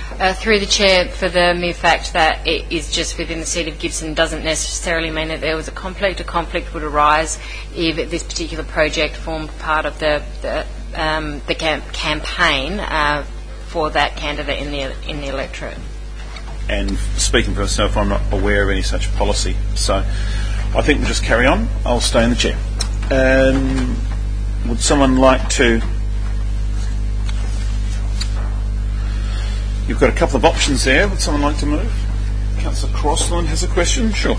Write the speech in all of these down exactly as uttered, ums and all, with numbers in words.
Uh, through the Chair, for the mere fact that it is just within the seat of Gibson doesn't necessarily mean that there was a conflict. A conflict would arise if this particular project formed part of the the, um, the camp campaign uh, for that candidate in the in the electorate. And speaking for myself, I'm not aware of any such policy. So I think we'll just carry on. I'll stay in the chair. Um, would someone like to... You've got a couple of options there. Would someone like to move? Councillor Crossland has a question. Sure.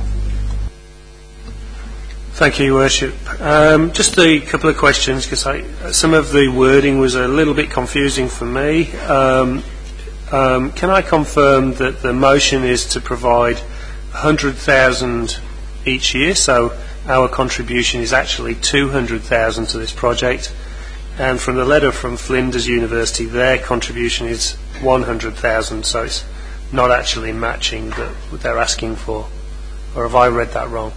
Thank you, Your Worship. Um, just a couple of questions, because some of the wording was a little bit confusing for me. Um, um, can I confirm that the motion is to provide one hundred thousand dollars each year, so our contribution is actually two hundred thousand dollars to this project, and from the letter from Flinders University, their contribution is one hundred thousand dollars, so it's not actually matching that what they're asking for? Or have I read that wrong?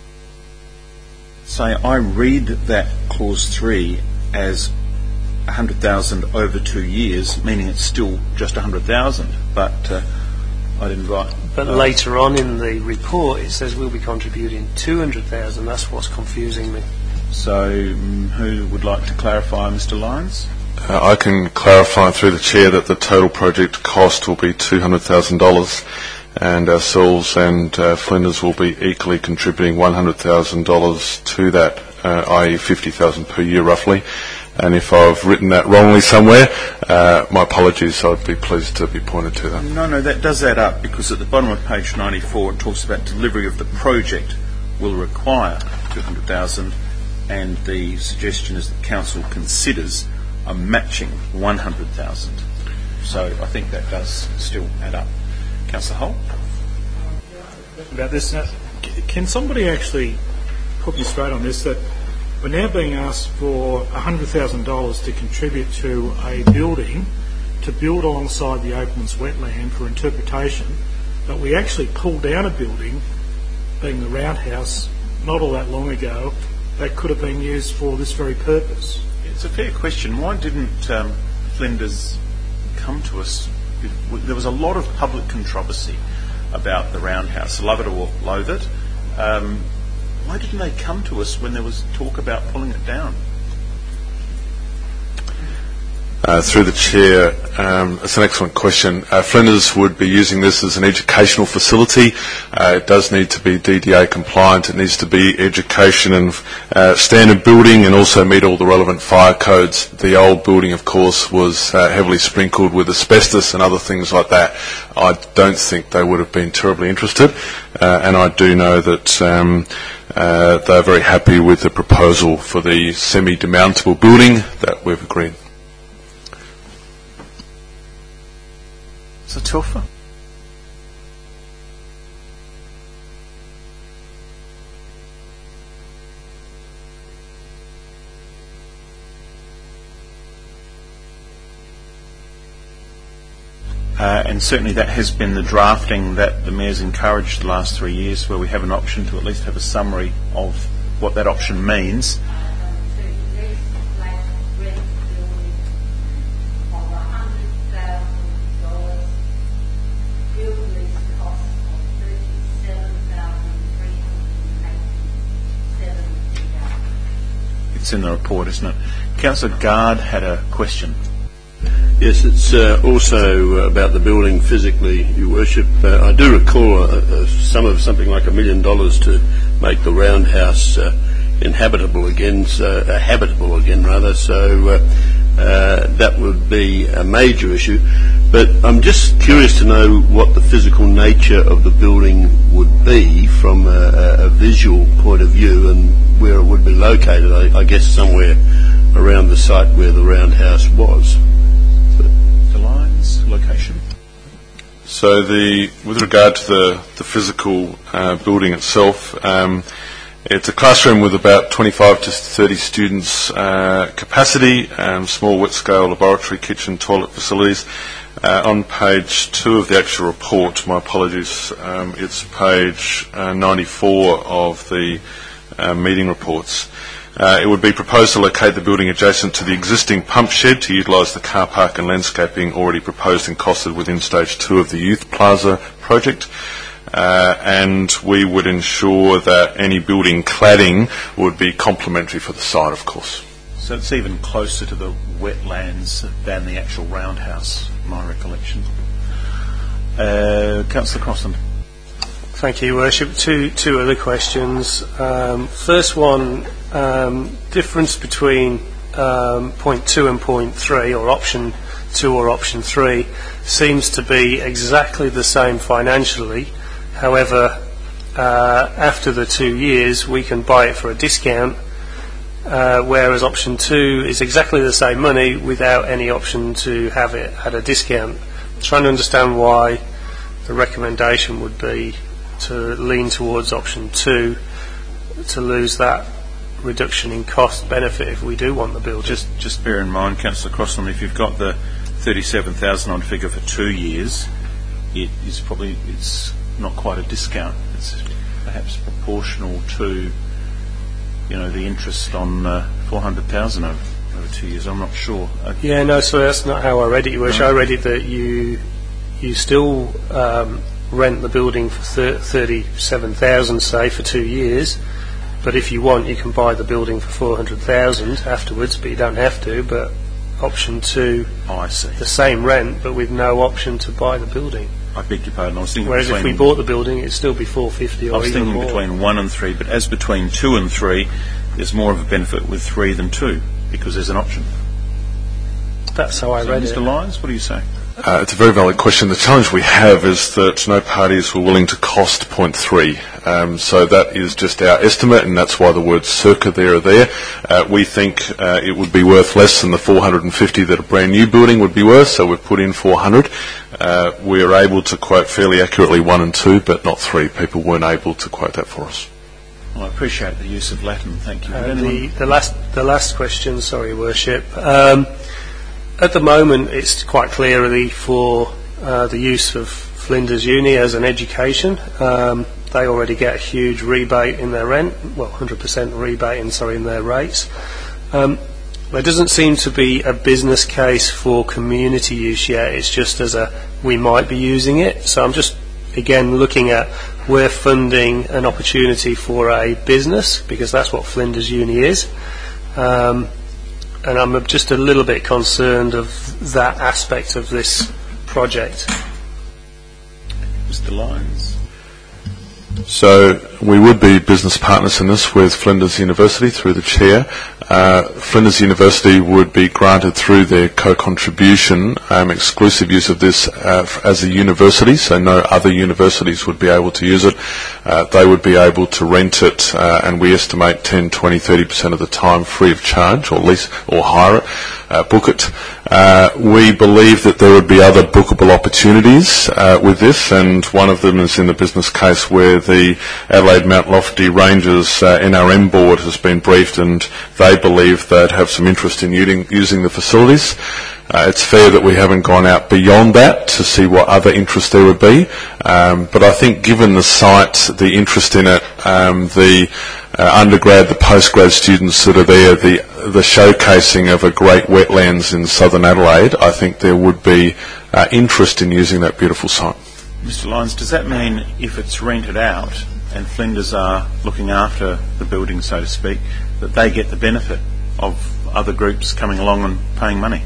Say, I read that clause three as one hundred thousand dollars over two years, meaning it's still just one hundred thousand dollars, but uh, I didn't write. But uh, later on in the report it says we'll be contributing two hundred thousand dollars. That's what's confusing me. So um, who would like to clarify, Mister Lyons? Uh, I can clarify through the Chair that the total project cost will be two hundred thousand dollars, and ourselves and uh, Flinders will be equally contributing one hundred thousand dollars to that, uh, that is fifty thousand dollars per year roughly. And if I've written that wrongly somewhere, uh, my apologies, I'd be pleased to be pointed to that. No, no, that does add up, because at the bottom of page ninety-four it talks about delivery of the project will require two hundred thousand dollars, and the suggestion is that Council considers a matching one hundred thousand dollars. So I think that does still add up. Councillor Hull? About this, now, can somebody actually put me straight on this, that we're now being asked for one hundred thousand dollars to contribute to a building to build alongside the Openlands wetland for interpretation, but we actually pulled down a building, being the Roundhouse, not all that long ago, that could have been used for this very purpose. It's a fair question. Why didn't um, Flinders come to us? There was a lot of public controversy about the Roundhouse, love it or loathe it. Um, why didn't they come to us when there was talk about pulling it down? Uh, through the Chair, um, it's an excellent question. Uh, Flinders would be using this as an educational facility. Uh, it does need to be D D A compliant. It needs to be education and uh, standard building, and also meet all the relevant fire codes. The old building, of course, was uh, heavily sprinkled with asbestos and other things like that. I don't think they would have been terribly interested, uh, and I do know that um, uh, they're very happy with the proposal for the semi-demountable building that we've agreed. So Telfer? Uh, and certainly that has been the drafting that the Mayor's encouraged the last three years, where we have an option to at least have a summary of what that option means. It's in the report, isn't it? Councillor Gard had a question. Yes, it's uh, also about the building physically, Your Worship. Uh, I do recall a, a sum of something like a million dollars to make the Roundhouse uh, inhabitable again, so, uh, habitable again rather, so uh, uh, that would be a major issue. But I'm just curious to know what the physical nature of the building would be from a, a visual point of view, and where it would be located. I, I guess somewhere around the site where the Roundhouse was. The lines, location? So the, with regard to the, the physical uh, building itself, um, it's a classroom with about twenty-five to thirty students uh, capacity, um, small wet-scale laboratory, kitchen, toilet facilities. Uh, on page two of the actual report, my apologies, um, it's page uh, ninety-four of the uh, meeting reports. Uh, it would be proposed to locate the building adjacent to the existing pump shed to utilise the car park and landscaping already proposed and costed within stage two of the Youth Plaza project. Uh, and we would ensure that any building cladding would be complementary for the site, of course. So it's even closer to the wetlands than the actual roundhouse, my recollection. Uh, Councillor Crossan. Thank you, Your Worship. Two, two other questions. Um, first one, um, difference between um, point two and point three, or option two or option three, seems to be exactly the same financially. However, uh, after the two years, we can buy it for a discount, uh, whereas option two is exactly the same money without any option to have it at a discount. I'm trying to understand why the recommendation would be to lean towards option two to lose that reduction in cost benefit if we do want the building. Just, just bear in mind, Councillor Crossan, if you've got the thirty-seven thousand odd figure for two years, it is probably it's not quite a discount. It's perhaps proportional to, you know, the interest on uh, four hundred thousand over, over two years. I'm not sure. Uh, yeah, no, so that's not how I read it. You wish no. I read it that you you still um, rent the building for thirty-seven thousand, say, for two years. But if you want, you can buy the building for four hundred thousand afterwards, but you don't have to. But option two, oh, I see. The same rent, but with no option to buy the building. I beg your pardon. I was thinking. Whereas if we bought the building, it'd still be four fifty or I was even thinking more. between one and three, but as between two and three, there's more of a benefit with three than two because there's an option. That's how I so read Mister it. Lyons, what do you say? Uh, it's a very valid question. The challenge we have is that no parties were willing to cost point three. Um, so that is just our estimate, and that's why the words circa there are there. Uh, we think uh, it would be worth less than the four hundred fifty that a brand new building would be worth, so we've put in four hundred. Uh, we are able to quote fairly accurately one and two, but not three. People weren't able to quote that for us. Well, I appreciate the use of Latin. Thank you. Uh, the, the last, the last question, sorry, Worship. Um, At the moment, it's quite clearly for uh, the use of Flinders Uni as an education. Um, they already get a huge rebate in their rent, well, one hundred percent rebate in, sorry, in their rates. Um, there doesn't seem to be a business case for community use yet. It's just as a, we might be using it. So I'm just, again, looking at we're funding an opportunity for a business, because that's what Flinders Uni is. Um, And I'm just a little bit concerned of that aspect of this project. Mister Lyons. So we would be business partners in this with Flinders University through the chair. Uh, Flinders University would be granted through their co-contribution um, exclusive use of this uh, as a university, so no other universities would be able to use it. Uh, they would be able to rent it, uh, and we estimate ten, twenty, thirty percent of the time free of charge, or lease or hire it, uh, book it. Uh, we believe that there would be other bookable opportunities uh, with this, and one of them is in the business case where the Adelaide Mount Lofty Rangers uh, N R M board has been briefed, and they believe they'd have some interest in using, using the facilities. Uh, it's fair that we haven't gone out beyond that to see what other interest there would be, um, but I think given the site, the interest in it, um, the uh, undergrad, the postgrad students that are there, the the showcasing of a great wetlands in southern Adelaide, I think there would be uh, interest in using that beautiful site. Mister Lyons, does that mean if it's rented out and Flinders are looking after the building, so to speak, that they get the benefit of other groups coming along and paying money?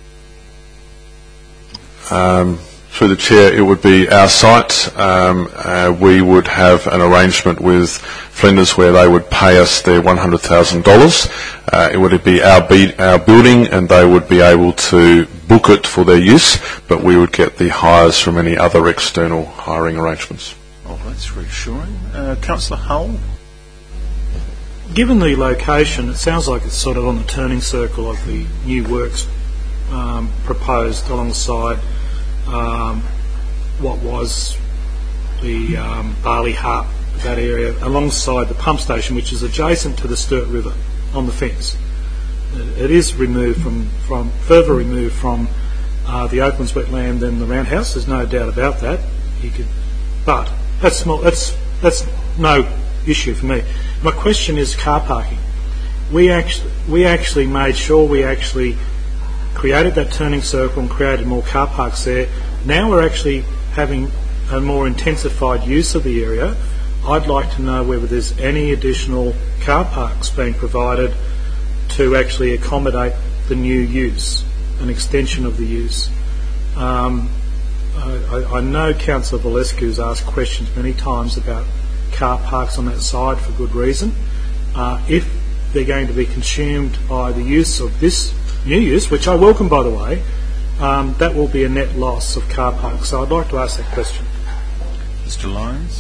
Um, through the chair, it would be our site. Um, uh, we would have an arrangement with Flinders where they would pay us their one hundred thousand dollars. Uh, it would be our, be- our building, and they would be able to book it for their use, but we would get the hires from any other external hiring arrangements. Oh, that's reassuring. Uh, Councillor Hull? Given the location, it sounds like it's sort of on the turning circle of the new works um, proposed alongside um, what was the um, Barley Hut, that area, alongside the pump station, which is adjacent to the Sturt River on the fence. It is removed from, from further removed from uh, the Oaklands wetland than the roundhouse. There's no doubt about that. You could, but that's small, that's that's no issue for me. My question is car parking. we actually we actually made sure we actually created that turning circle and created more car parks there. Now we're actually having a more intensified use of the area. I'd like to know whether there's any additional car parks being provided to actually accommodate the new use, an extension of the use. Um, I, I know Councillor Valescu has asked questions many times about car parks on that side for good reason. Uh, if they're going to be consumed by the use of this new use, which I welcome by the way, um, that will be a net loss of car parks. So I'd like to ask that question. Mister Lyons?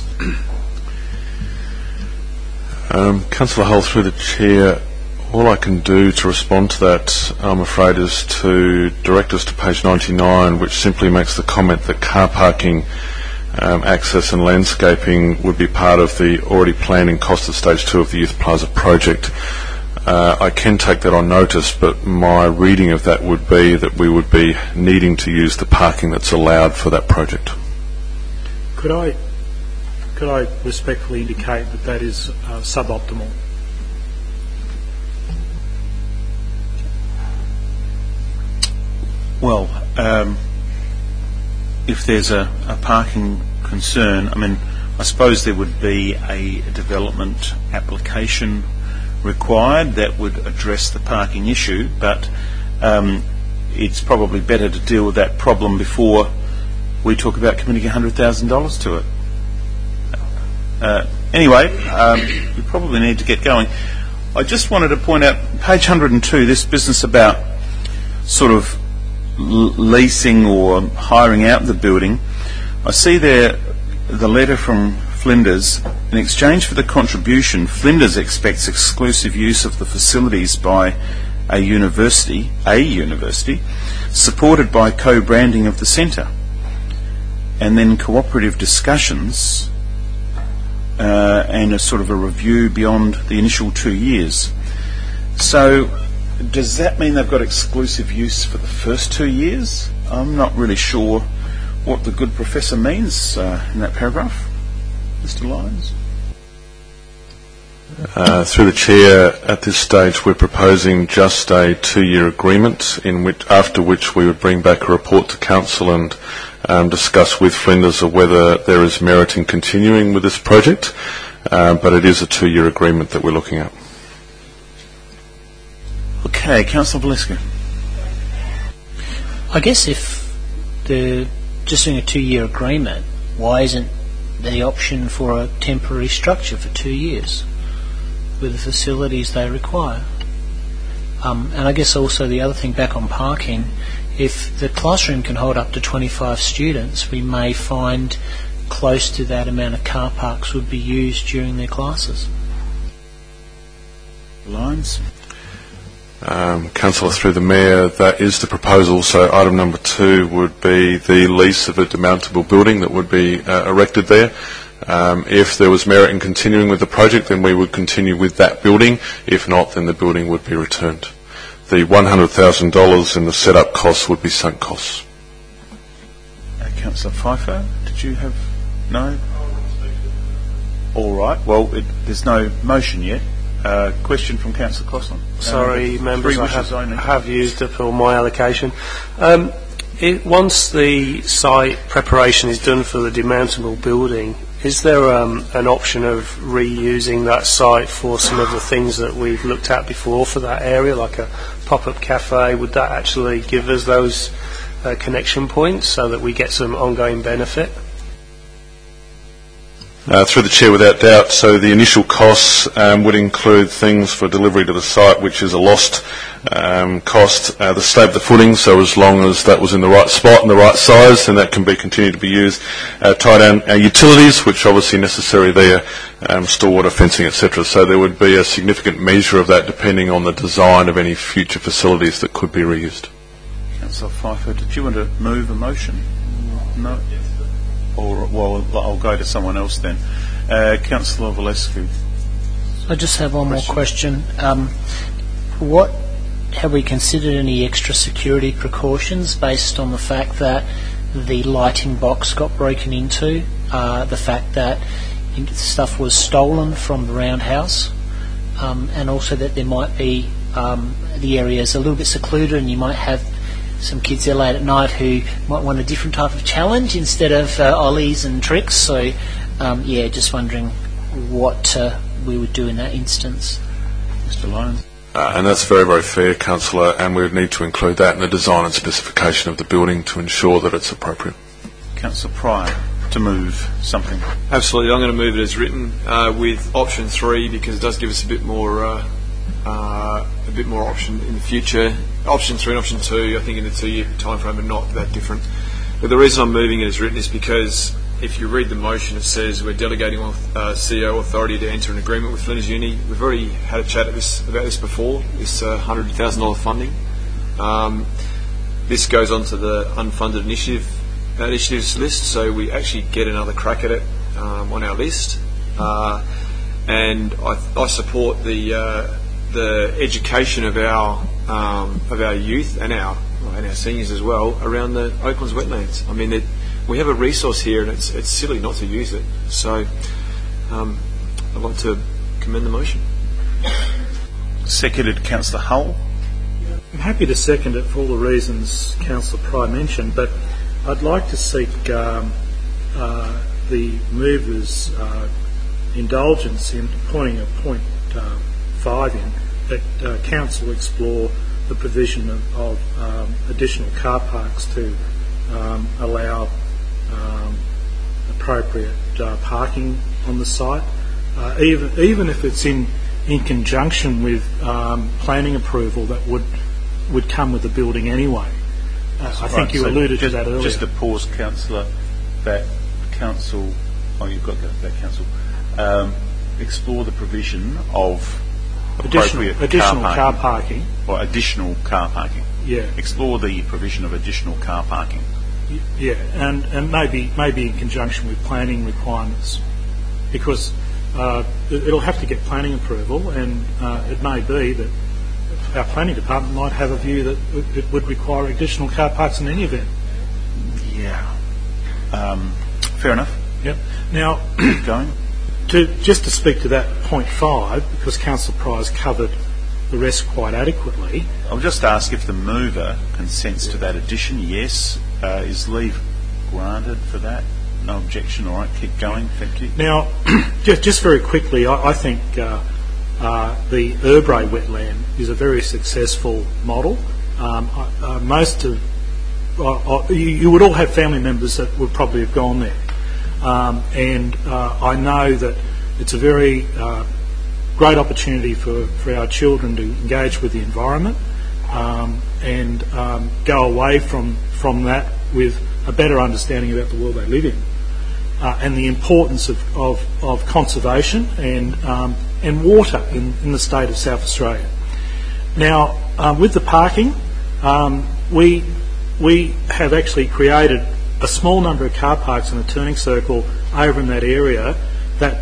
Um, Councillor Hull, through the Chair, all I can do to respond to that, I'm afraid, is to direct us to page ninety-nine, which simply makes the comment that car parking, um, access and landscaping would be part of the already planned and costed stage two of the Youth Plaza project. Uh, I can take that on notice, but my reading of that would be that we would be needing to use the parking that's allowed for that project. Could I, could I respectfully indicate that that is uh, suboptimal? Well, um, if there's a, a parking concern, I mean, I suppose there would be a development application required that would address the parking issue, but um, it's probably better to deal with that problem before we talk about committing one hundred thousand dollars to it. Uh, anyway, um, we probably need to get going. I just wanted to point out, page one hundred two, this business about sort of l- leasing or hiring out the building. I see there the letter from Flinders. In exchange for the contribution, Flinders expects exclusive use of the facilities by a university, a university, supported by co-branding of the centre, and then cooperative discussions uh, and a sort of a review beyond the initial two years. So does that mean they've got exclusive use for the first two years? I'm not really sure what the good professor means uh, in that paragraph. Mister Lyons? Uh, through the Chair, at this stage we're proposing just a two-year agreement in which, after which we would bring back a report to Council and um, discuss with Flinders of whether there is merit in continuing with this project, uh, but it is a two-year agreement that we're looking at. Okay, Councillor Valescu. I guess if they're just doing a two-year agreement, why isn't the option for a temporary structure for two years with the facilities they require? Um, and I guess also the other thing back on parking, if the classroom can hold up to twenty-five students, we may find close to that amount of car parks would be used during their classes. Lyons? Um, Councillor, through the Mayor, that is the proposal. So item number two would be the lease of a demountable building that would be uh, erected there. Um, if there was merit in continuing with the project, then we would continue with that building. If not, then the building would be returned. The one hundred thousand dollars in the set-up costs would be sunk costs. Uh, Councillor Pfeiffer, did you have... No? All right. Well, it, there's no motion yet. Uh, question from Councillor Coughlin. Sorry, uh, members, I have, have used up all my allocation. Um, it, once the site preparation is done for the demountable building, is there um, an option of reusing that site for some of the things that we've looked at before for that area, like a pop-up cafe? Would that actually give us those uh, connection points so that we get some ongoing benefit? Uh, through the Chair, without doubt. So the initial costs um, would include things for delivery to the site, which is a lost um, cost. Uh, the state of the footing, so as long as that was in the right spot and the right size, then that can be continued to be used. Uh, tie down our utilities, which obviously necessary there, um, store water, fencing, et cetera. So there would be a significant measure of that depending on the design of any future facilities that could be reused. Councillor Pfeiffer, did you want to move a motion? No. Or, well, I'll go to someone else then. Uh, Councillor Valescu. I just have one more question. Um, what have we considered any extra security precautions based on the fact that the lighting box got broken into, uh, the fact that stuff was stolen from the roundhouse, um, and also that there might be um, the areas a little bit secluded, and you might have some kids there late at night who might want a different type of challenge instead of uh, ollies and tricks. So, um, yeah, just wondering what uh, we would do in that instance. Mister Lyons. Uh, and that's very, very fair, Councillor, and we would need to include that in the design and specification of the building to ensure that it's appropriate. Councillor Pryor, to move something. Absolutely, I'm going to move it as written uh, with option three, because it does give us a bit more uh, uh, a bit more option in the future. Option three and option two, I think in the two-year time frame, are not that different. But the reason I'm moving it as written is because if you read the motion, it says we're delegating uh, C E O authority to enter an agreement with Flinders Uni. We've already had a chat at this, about this before, this uh, one hundred thousand dollars funding. Um, this goes on to the unfunded initiative uh, initiatives list, so we actually get another crack at it um, on our list. Uh, and I, I support the uh, the education of our um, of our youth and our and our seniors as well around the Oaklands wetlands. I mean, it, we have a resource here, and it's it's silly not to use it. So, um, I'd like to commend the motion. Seconded, Councillor Hull. I'm happy to second it for all the reasons Councillor Pryor mentioned, but I'd like to seek um, uh, the movers' uh, indulgence in pointing a point uh, five in that uh, Council explore the provision of, of um, additional car parks to um, allow um, appropriate uh, parking on the site, uh, even even if it's in in conjunction with um, planning approval that would would come with the building anyway. Uh, I think right, you so alluded just, to that earlier. Just to pause, Councillor, that council, oh, you've got that, that council, um, explore the provision of additional, appropriate additional car, car parking, parking. or additional car parking. Yeah. Explore the provision of additional car parking. Y- Yeah, and, and maybe maybe in conjunction with planning requirements, because uh, it, it'll have to get planning approval, and uh, it may be that our planning department might have a view that it it would require additional car parks in any event. Yeah. Um, fair enough. Yep. Now, Keep going. to just to speak to that point five, because Councillor Pryor's covered the rest quite adequately. I'll just ask if the mover consents to that addition. Yes. Uh, is leave granted for that? No objection. All right, keep going. Thank you. Now, just, just very quickly, I, I think uh, uh, the Erbray wetland is a very successful model. Um, uh, most of uh, uh, you, you would all have family members that would probably have gone there, um, and uh, I know that it's a very uh, great opportunity for, for our children to engage with the environment um, and um, go away from from that with a better understanding about the world they live in, uh, and the importance of, of, of conservation and um, and water in, in the state of South Australia. Now, um, with the parking, um, we we have actually created a small number of car parks in a turning circle over in that area that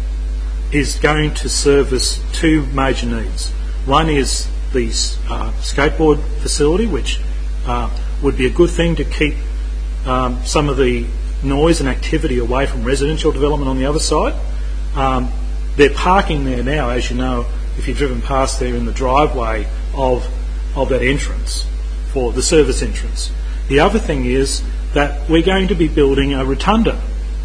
is going to service two major needs. One is the uh, skateboard facility, which uh, would be a good thing to keep um, some of the noise and activity away from residential development on the other side. Um, they're parking there now, as you know, if you've driven past there in the driveway of of that entrance, for the service entrance. The other thing is that we're going to be building a rotunda,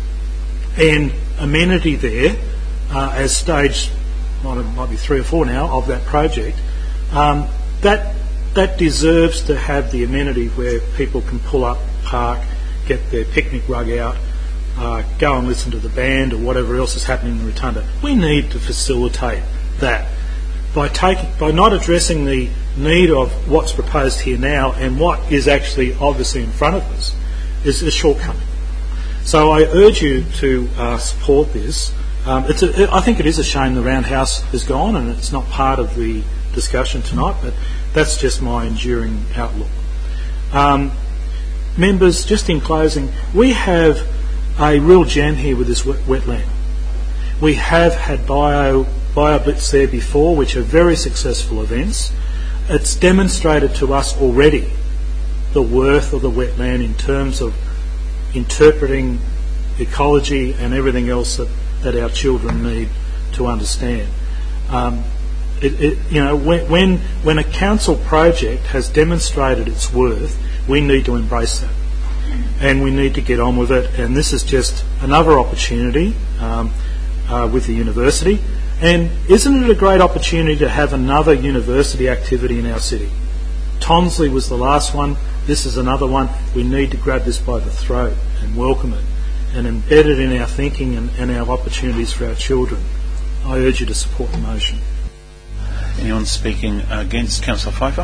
and amenity there, uh, as stage, might, might be three or four now, of that project, um, that that deserves to have the amenity where people can pull up, park, get their picnic rug out, uh, go and listen to the band or whatever else is happening in the rotunda. We need to facilitate that by taking, by not addressing the need of what's proposed here now and what is actually obviously in front of us is a shortcoming. So I urge you to uh, support this. Um, it's a, I think it is a shame the roundhouse is gone and it's not part of the discussion tonight, but that's just my enduring outlook. Um, members, just in closing, we have a real gem here with this wet, wetland. We have had bio BioBlitz there before, which are very successful events. It's demonstrated to us already the worth of the wetland in terms of interpreting ecology and everything else that, that our children need to understand. Um, It, it, you know, when, when when a council project has demonstrated its worth, we need to embrace that, and we need to get on with it. And this is just another opportunity um, uh, with the university. And isn't it a great opportunity to have another university activity in our city? Tonsley was the last one. This is another one. We need to grab this by the throat and welcome it and embed it in our thinking and, and our opportunities for our children. I urge you to support the motion. Anyone speaking against Councillor Pfeiffer?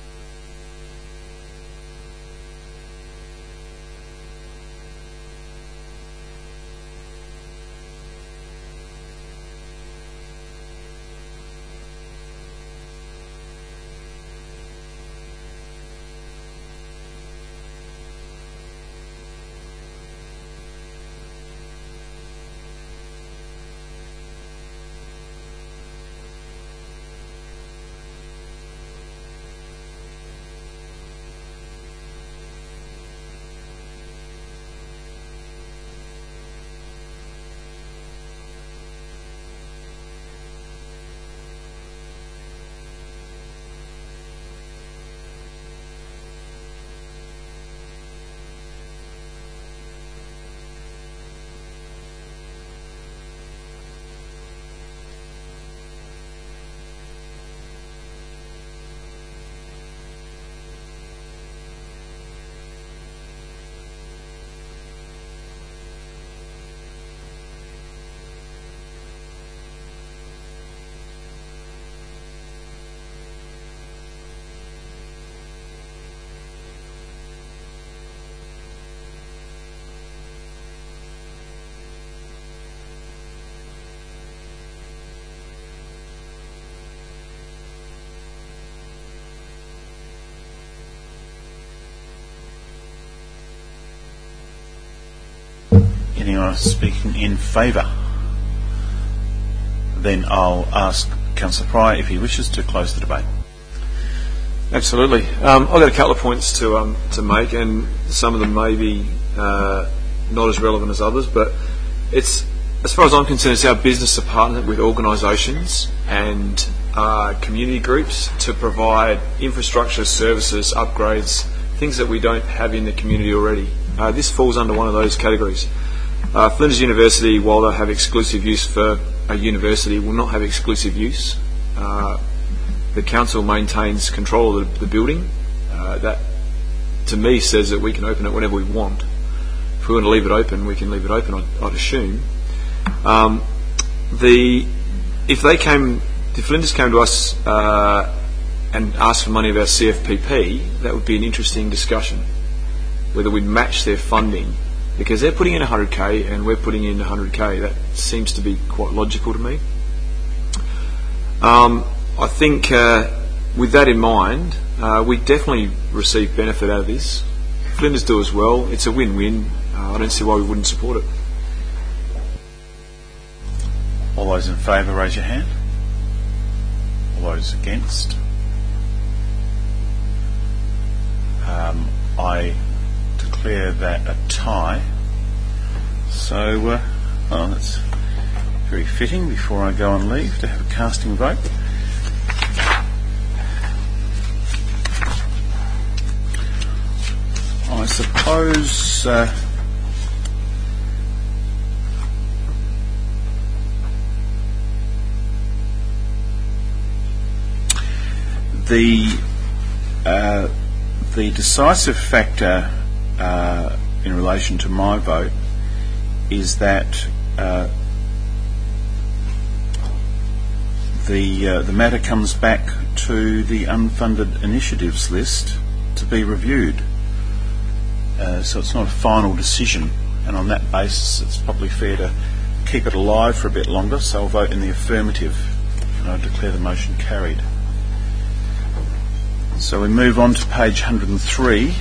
Anyone speaking in favour? Then I'll ask Councillor Pryor if he wishes to close the debate. Absolutely. Um, I've got a couple of points to um, to make, and some of them may be uh, not as relevant as others, but it's, as far as I'm concerned, it's our business to partner with organisations and uh, community groups to provide infrastructure, services, upgrades, things that we don't have in the community already. Uh, this falls under one of those categories. Uh, Flinders University, while they have exclusive use for a university, will not have exclusive use. Uh, the council maintains control of the, the building. Uh, that, to me, says that we can open it whenever we want. If we want to leave it open, we can leave it open, I'd, I'd assume. Um, the if they came, if Flinders came to us uh, and asked for money of our C F P P, that would be an interesting discussion, whether we'd match their funding. Because they're putting in one hundred K and we're putting in one hundred K. That seems to be quite logical to me. Um, I think uh, with that in mind, uh, we definitely receive benefit out of this. Flinders do as well. It's a win-win. Uh, I don't see why we wouldn't support it. All those in favour, raise your hand. All those against? Um, I declare that a tie. So, uh, well, that's very fitting before I go on leave to have a casting vote. I suppose uh, the uh, the decisive factor uh, in relation to my vote is that uh, the uh, the matter comes back to the unfunded initiatives list to be reviewed. Uh, so it's not a final decision, and on that basis it's probably fair to keep it alive for a bit longer, so I'll vote in the affirmative and I declare the motion carried. So we move on to page one hundred and three,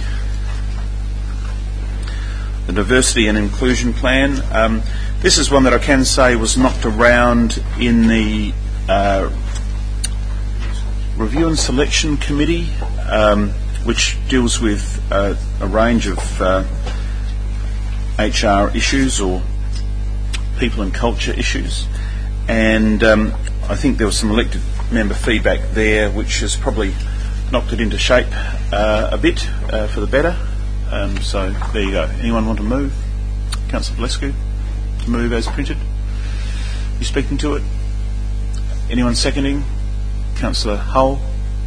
the Diversity and Inclusion Plan. Um, this is one that I can say was knocked around in the uh, Review and Selection Committee, um, which deals with uh, a range of uh, H R issues or people and culture issues. And um, I think there were some elected member feedback there, which has probably knocked it into shape uh, a bit uh, for the better. Um, so there you go. Anyone want to move? Councillor Valescu, to move as printed. You speaking to it? Anyone seconding? Councillor Hull.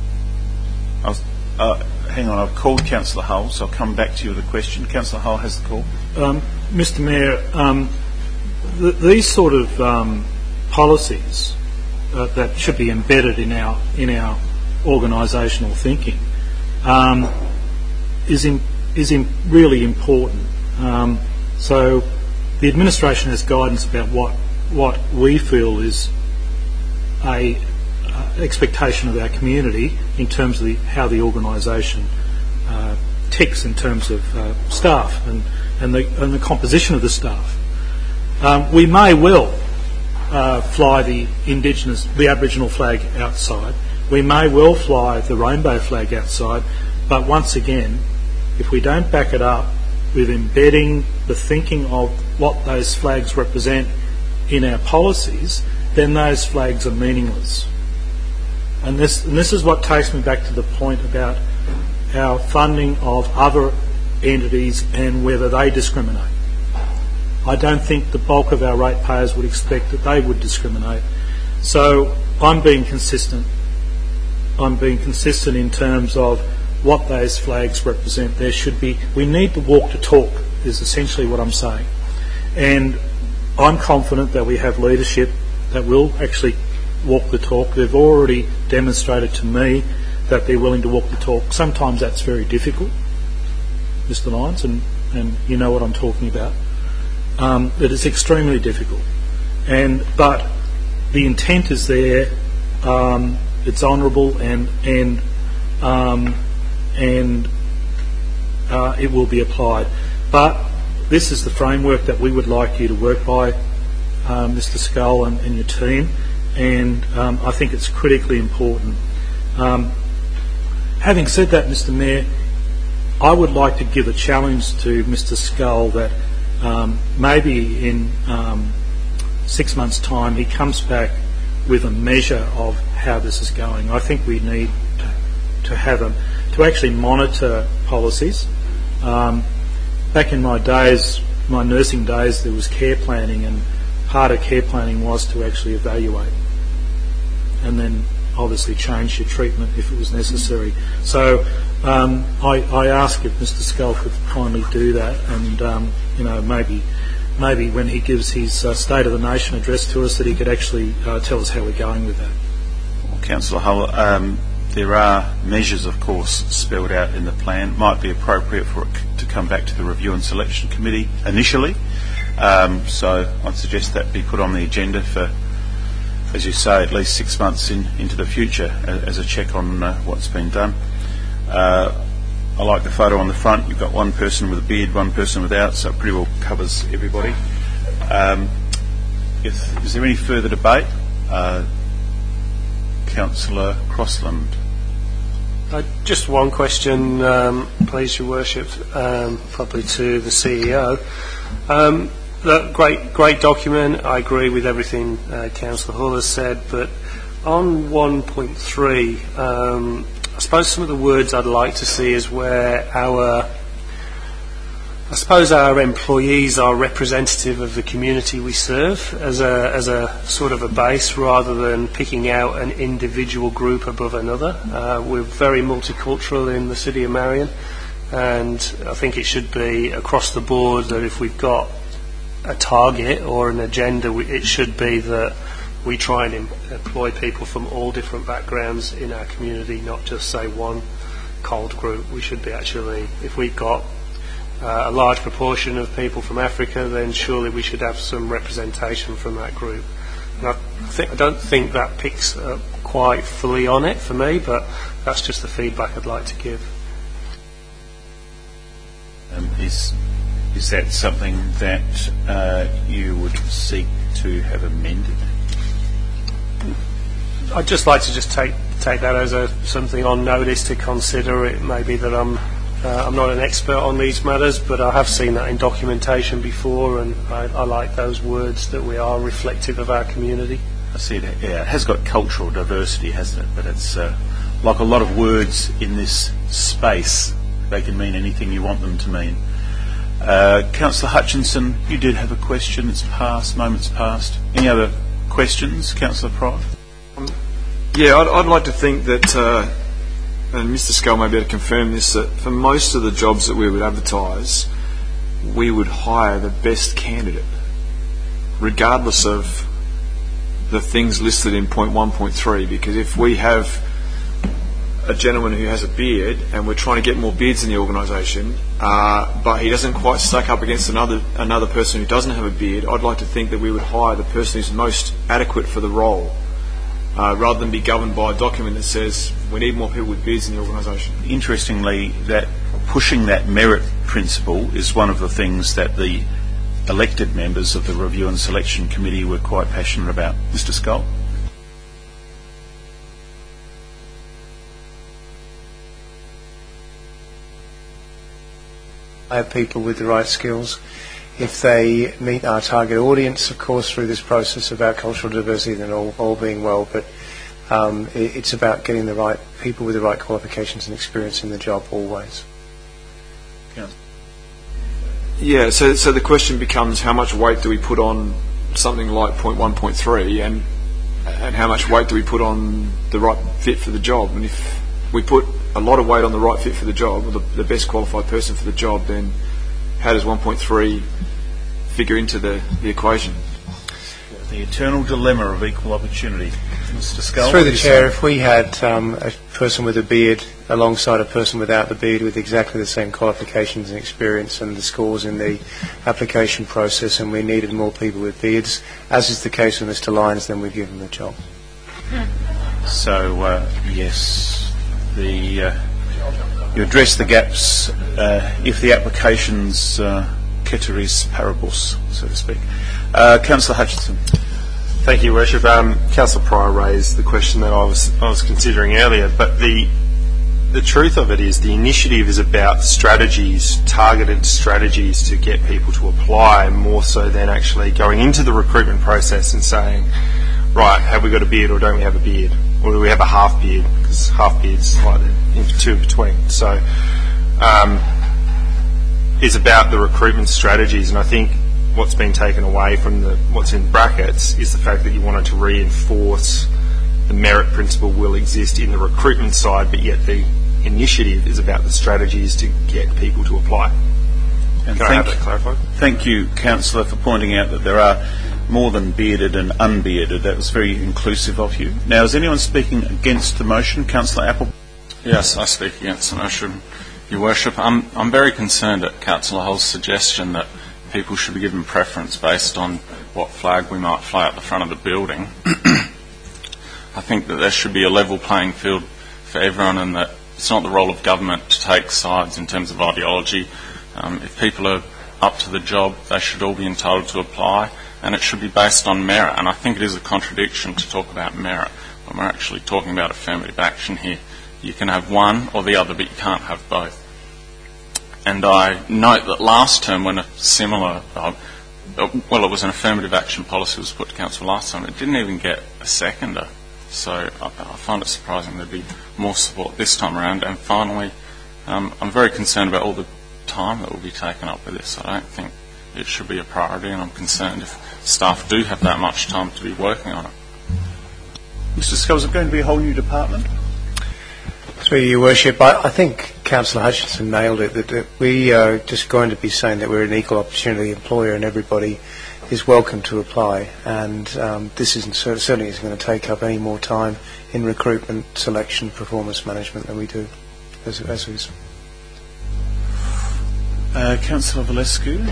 I was, uh, hang on, I've called Councillor Hull, so I'll come back to you with a question. Councillor Hull has the call. Um, Mister Mayor, um, th- these sort of um, policies uh, that should be embedded in our in our organisational thinking um, is in, is in really important. Um, so the administration has guidance about what what we feel is a uh, expectation of our community in terms of the, how the organisation uh, ticks in terms of uh, staff and and the and the composition of the staff. Um, we may well uh, fly the Indigenous, the Aboriginal flag outside. We may well fly the rainbow flag outside, but once again, if we don't back it up with embedding the thinking of what those flags represent in our policies, then those flags are meaningless. And this, and this is what takes me back to the point about our funding of other entities and whether they discriminate. I don't think the bulk of our ratepayers would expect that they would discriminate. So I'm being consistent. I'm being consistent in terms of what those flags represent. There should be, we need to walk the talk, is essentially what I'm saying. And I'm confident that we have leadership that will actually walk the talk. They've already demonstrated to me that they're willing to walk the talk. Sometimes that's very difficult, Mister Lyons, and, and you know what I'm talking about. Um, it is extremely difficult. And but the intent is there. Um, it's honourable, and and um, and uh, it will be applied. But this is the framework that we would like you to work by, uh, Mister Scull and, and your team, and um, I think it's critically important. Um, having said that, Mister Mayor, I would like to give a challenge to Mister Scull that um, maybe in um, six months' time he comes back with a measure of how this is going. I think we need to, to have a, to actually monitor policies. Um, back in my days, my nursing days, there was care planning, and part of care planning was to actually evaluate and then obviously change your treatment if it was necessary. So um, I, I ask if Mister Scull could kindly do that, and um, you know, maybe maybe when he gives his uh, State of the Nation address to us, that he could actually uh, tell us how we're going with that. Well, Councillor Hull, um, there are measures, of course, spelled out in the plan. Might be appropriate for it to come back to the Review and Selection Committee initially. Um, so I'd suggest that be put on the agenda for, as you say, at least six months in, into the future as, as a check on uh, what's been done. Uh, I like the photo on the front. You've got one person with a beard, one person without, so it pretty well covers everybody. Um, if, is there any further debate? Uh, Councillor Crossland. Uh, just one question, um, please, Your Worship, um, probably to the C E O. Um, look, great, great document. I agree with everything uh, Councillor Hull has said, but on one point three, um, I suppose some of the words I'd like to see is where our, I suppose our employees are representative of the community we serve as a as a sort of a base, rather than picking out an individual group above another. Uh, we're very multicultural in the City of Marion, and I think it should be across the board that if we've got a target or an agenda, we, it should be that we try and em- employ people from all different backgrounds in our community, not just say one cold group. We should be actually, if we've got uh, a large proportion of people from Africa, then surely we should have some representation from that group. And I, th- I don't think that picks up quite fully on it for me, but that's just the feedback I'd like to give. Um, is is that something that uh, you would seek to have amended? I'd just like to just take take that as a something on notice to consider. It may be that I'm uh, I'm not an expert on these matters, but I have seen that in documentation before, and I, I like those words that we are reflective of our community. I see it, yeah, it has got cultural diversity, hasn't it? But it's uh, like a lot of words in this space. They can mean anything you want them to mean. Uh, Councillor Hutchinson, you did have a question. It's past, moments past. Any other questions, Councillor Pryor? Um, yeah, I'd, I'd like to think that, uh, and Mister Scull may be able to confirm this, that for most of the jobs that we would advertise, we would hire the best candidate, regardless of the things listed in point one point three, because if we have a gentleman who has a beard and we're trying to get more beards in the organisation, uh, but he doesn't quite stack up against another another person who doesn't have a beard, I'd like to think that we would hire the person who's most adequate for the role, uh, rather than be governed by a document that says we need more people with beards in the organisation. Interestingly, that pushing that merit principle is one of the things that the elected members of the Review and Selection Committee were quite passionate about. Mister Scull? Hire people with the right skills. If they meet our target audience, of course, through this process about cultural diversity, then all, all being well, but um, it, it's about getting the right people with the right qualifications and experience in the job always. Yeah. Yeah, so so the question becomes how much weight do we put on something like point one point three, and and how much weight do we put on the right fit for the job? And if we put a lot of weight on the right fit for the job, or the, the best qualified person for the job, then how does one point three figure into the, the equation? The eternal dilemma of equal opportunity. Mister Scull? Through the Chair, if we had um, a person with a beard alongside a person without the beard with exactly the same qualifications and experience and the scores in the application process, and we needed more people with beards, as is the case with Mister Lyons, then we'd give him the job. So, uh, yes, the uh, you address the gaps uh, if the application's uh, ceteris paribus, so to speak. Uh, Councillor Hutchinson. Thank you, Worship. Um, Councillor Pryor raised the question that I was I was considering earlier, but the the truth of it is the initiative is about strategies, targeted strategies to get people to apply, more so than actually going into the recruitment process and saying, right, have we got a beard or don't we have a beard? Or do we have a half beard? Because half beard's like the two in between. So um, it's about the recruitment strategies, and I think what's been taken away from the what's in brackets is the fact that you wanted to reinforce the merit principle will exist in the recruitment side, but yet the initiative is about the strategies to get people to apply. And Can I have that clarified? Thank you, Councillor, for pointing out that there are more than bearded and unbearded. That was very inclusive of you. Now, is anyone speaking against the motion? Councillor Apple? Yes, I speak against the motion, Your Worship. I'm, I'm very concerned at Councillor Hull's suggestion that people should be given preference based on what flag we might fly at the front of the building. I think that there should be a level playing field for everyone, and that it's not the role of government to take sides in terms of ideology. Um, if people are up to the job, they should all be entitled to apply, and it should be based on merit. And I think it is a contradiction to talk about merit when we're actually talking about affirmative action here. You can have one or the other, but you can't have both. And I note that last term, when a similar, uh, well, it was an affirmative action policy was put to council last time, it didn't even get a seconder. So I, I find it surprising there'd be more support this time around. And finally, um, I'm very concerned about all the time that will be taken up with this. I don't think it should be a priority, and I'm concerned if staff do have that much time to be working on it. Mister Scull, is it going to be a whole new department? Through Your Worship, I, I think Councillor Hutchinson nailed it, that, that we are just going to be saying that we're an equal opportunity employer and everybody is welcome to apply, and um, this isn't certainly isn't going to take up any more time in recruitment, selection, performance management than we do as, as is. Uh, Councillor Valescu?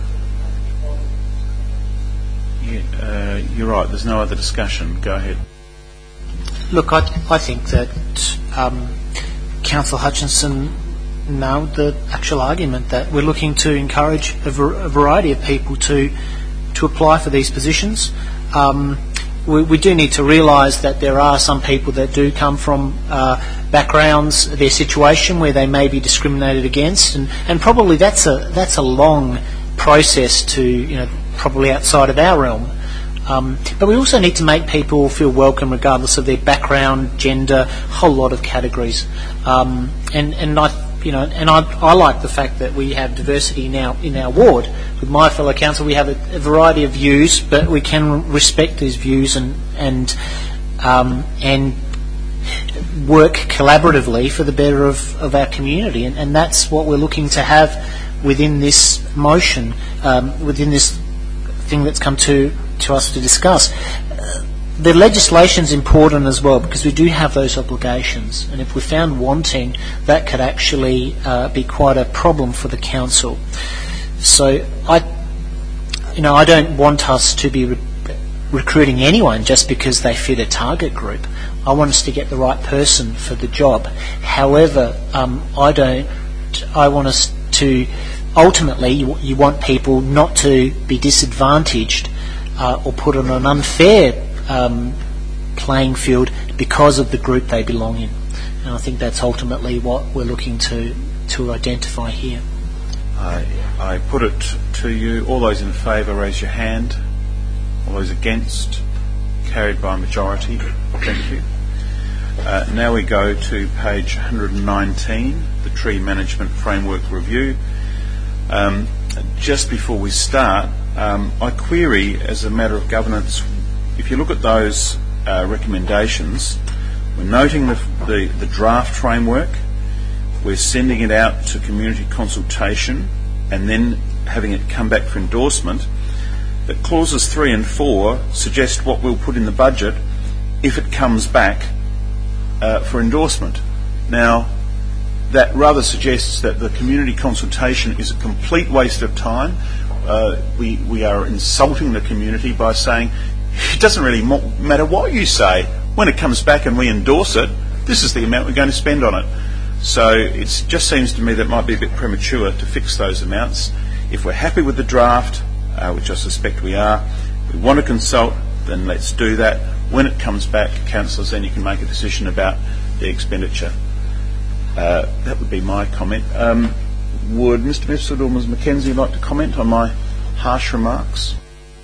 Yeah, uh, you're right, there's no other discussion. Go ahead. Look, I, I think that um, Councillor Hutchinson nailed the actual argument that we're looking to encourage a, ver- a variety of people to to apply for these positions. Um, we, we do need to realise that there are some people that do come from uh, backgrounds, their situation where they may be discriminated against, and, and probably that's a that's a long process to, you know, probably outside of our realm. Um, but we also need to make people feel welcome regardless of their background, gender, a whole lot of categories. Um, and and I, you know, and I, I like the fact that we have diversity now in our ward. With my fellow council, we have a, a variety of views, but we can respect these views and and um, and work collaboratively for the better of, of our community. And, and that's what we're looking to have within this motion, um, within this thing that's come to to us to discuss. Uh, the legislation's important as well because we do have those obligations, and if we're found wanting, that could actually uh, be quite a problem for the council. So I, you know, I don't want us to be re- recruiting anyone just because they fit a target group. I want us to get the right person for the job. However, um, I don't. I want us to. Ultimately, you, you want people not to be disadvantaged uh, or put on an unfair um, playing field because of the group they belong in. And I think that's ultimately what we're looking to to identify here. I, I put it to you. All those in favour, raise your hand. All those against, carried by a majority. Thank you. Uh, now we go to page one hundred nineteen, the Tree Management Framework Review. Um, just before we start, um, I query, as a matter of governance, if you look at those uh, recommendations, we're noting the, the, the draft framework, we're sending it out to community consultation, and then having it come back for endorsement. But clauses three and four suggest what we'll put in the budget if it comes back uh, for endorsement. Now, that rather suggests that the community consultation is a complete waste of time. Uh, we, we are insulting the community by saying it doesn't really mo- matter what you say. When it comes back and we endorse it, this is the amount we're going to spend on it. So it just seems to me that it might be a bit premature to fix those amounts. If we're happy with the draft, uh, which I suspect we are, we want to consult, then let's do that. When it comes back, councillors, then you can make a decision about the expenditure. Uh, that would be my comment. Um, would Mister Mifsud or Miz Mackenzie like to comment on my harsh remarks?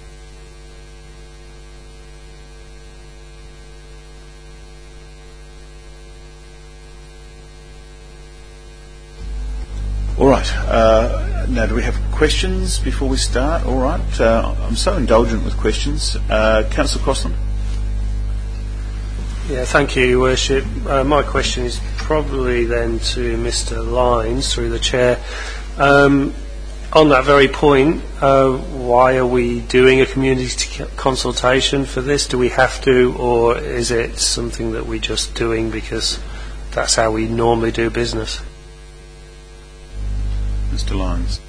All right. Uh, now, do we have questions before we start? All right. Uh, I'm so indulgent with questions. Uh, Councillor Crossland. Yeah, thank you, Your Worship. Uh, my question is probably then to Mister Lyons, through the Chair. Um, on that very point, uh, why are we doing a community consultation for this? Do we have to, or is it something that we're just doing because that's how we normally do business? Mister Lyons.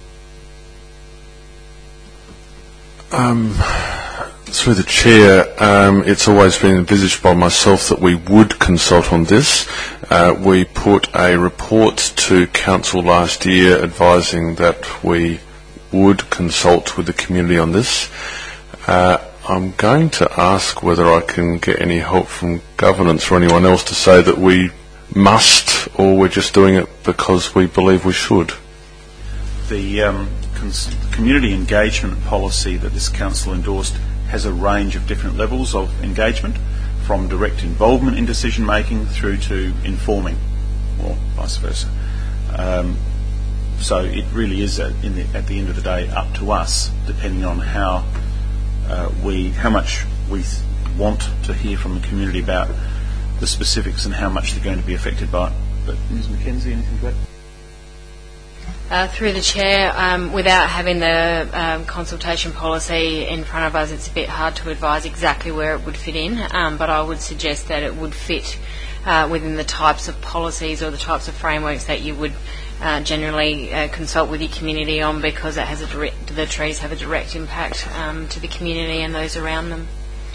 Um, through the Chair, um, it's always been envisaged by myself that we would consult on this. Uh, we put a report to Council last year advising that we would consult with the community on this. Uh, I'm going to ask whether I can get any help from governance or anyone else to say that we must, or we're just doing it because we believe we should. The um, cons- community engagement policy that this council endorsed has a range of different levels of engagement, from direct involvement in decision making through to informing, or vice versa. Um, so it really is, at, in the, at the end of the day, up to us, depending on how uh, we, how much we th- want to hear from the community about the specifics and how much they're going to be affected by it. But Miz Mackenzie, anything to add? Uh, through the Chair, um, without having the um, consultation policy in front of us, it's a bit hard to advise exactly where it would fit in, um, but I would suggest that it would fit uh, within the types of policies or the types of frameworks that you would uh, generally uh, consult with your community on, because it has a direct, the trees have a direct impact um, to the community and those around them.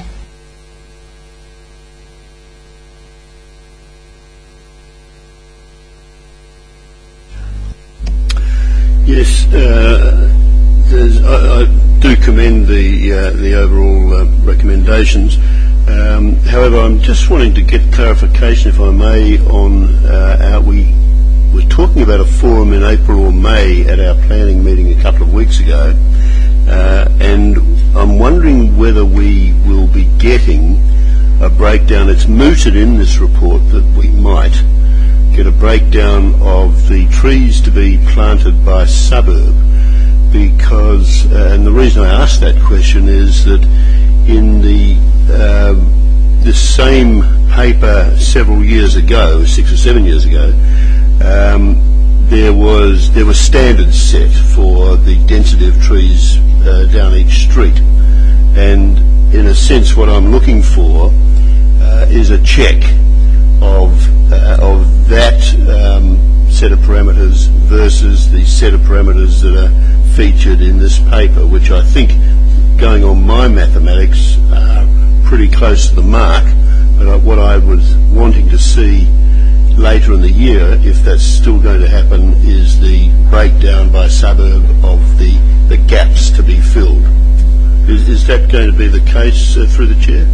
Yes, uh, there's, I, I do commend the uh, the overall uh, recommendations. Um, however, I'm just wanting to get clarification, if I may, on uh, our, we were talking about a forum in April or May at our planning meeting a couple of weeks ago. Uh, and I'm wondering whether we will be getting a breakdown. It's mooted in this report that we might get a breakdown of the trees to be planted by suburb, because, uh, and the reason I ask that question is that in the uh, this same paper several years ago, six or seven years ago, um, there was there were standards set for the density of trees uh, down each street, and in a sense, what I'm looking for uh, is a check of uh, of that um, set of parameters versus the set of parameters that are featured in this paper, which I think, going on my mathematics, are pretty close to the mark. But what I was wanting to see later in the year, if that's still going to happen, is the breakdown by suburb of the, the gaps to be filled. Is, is that going to be the case uh, through the Chair?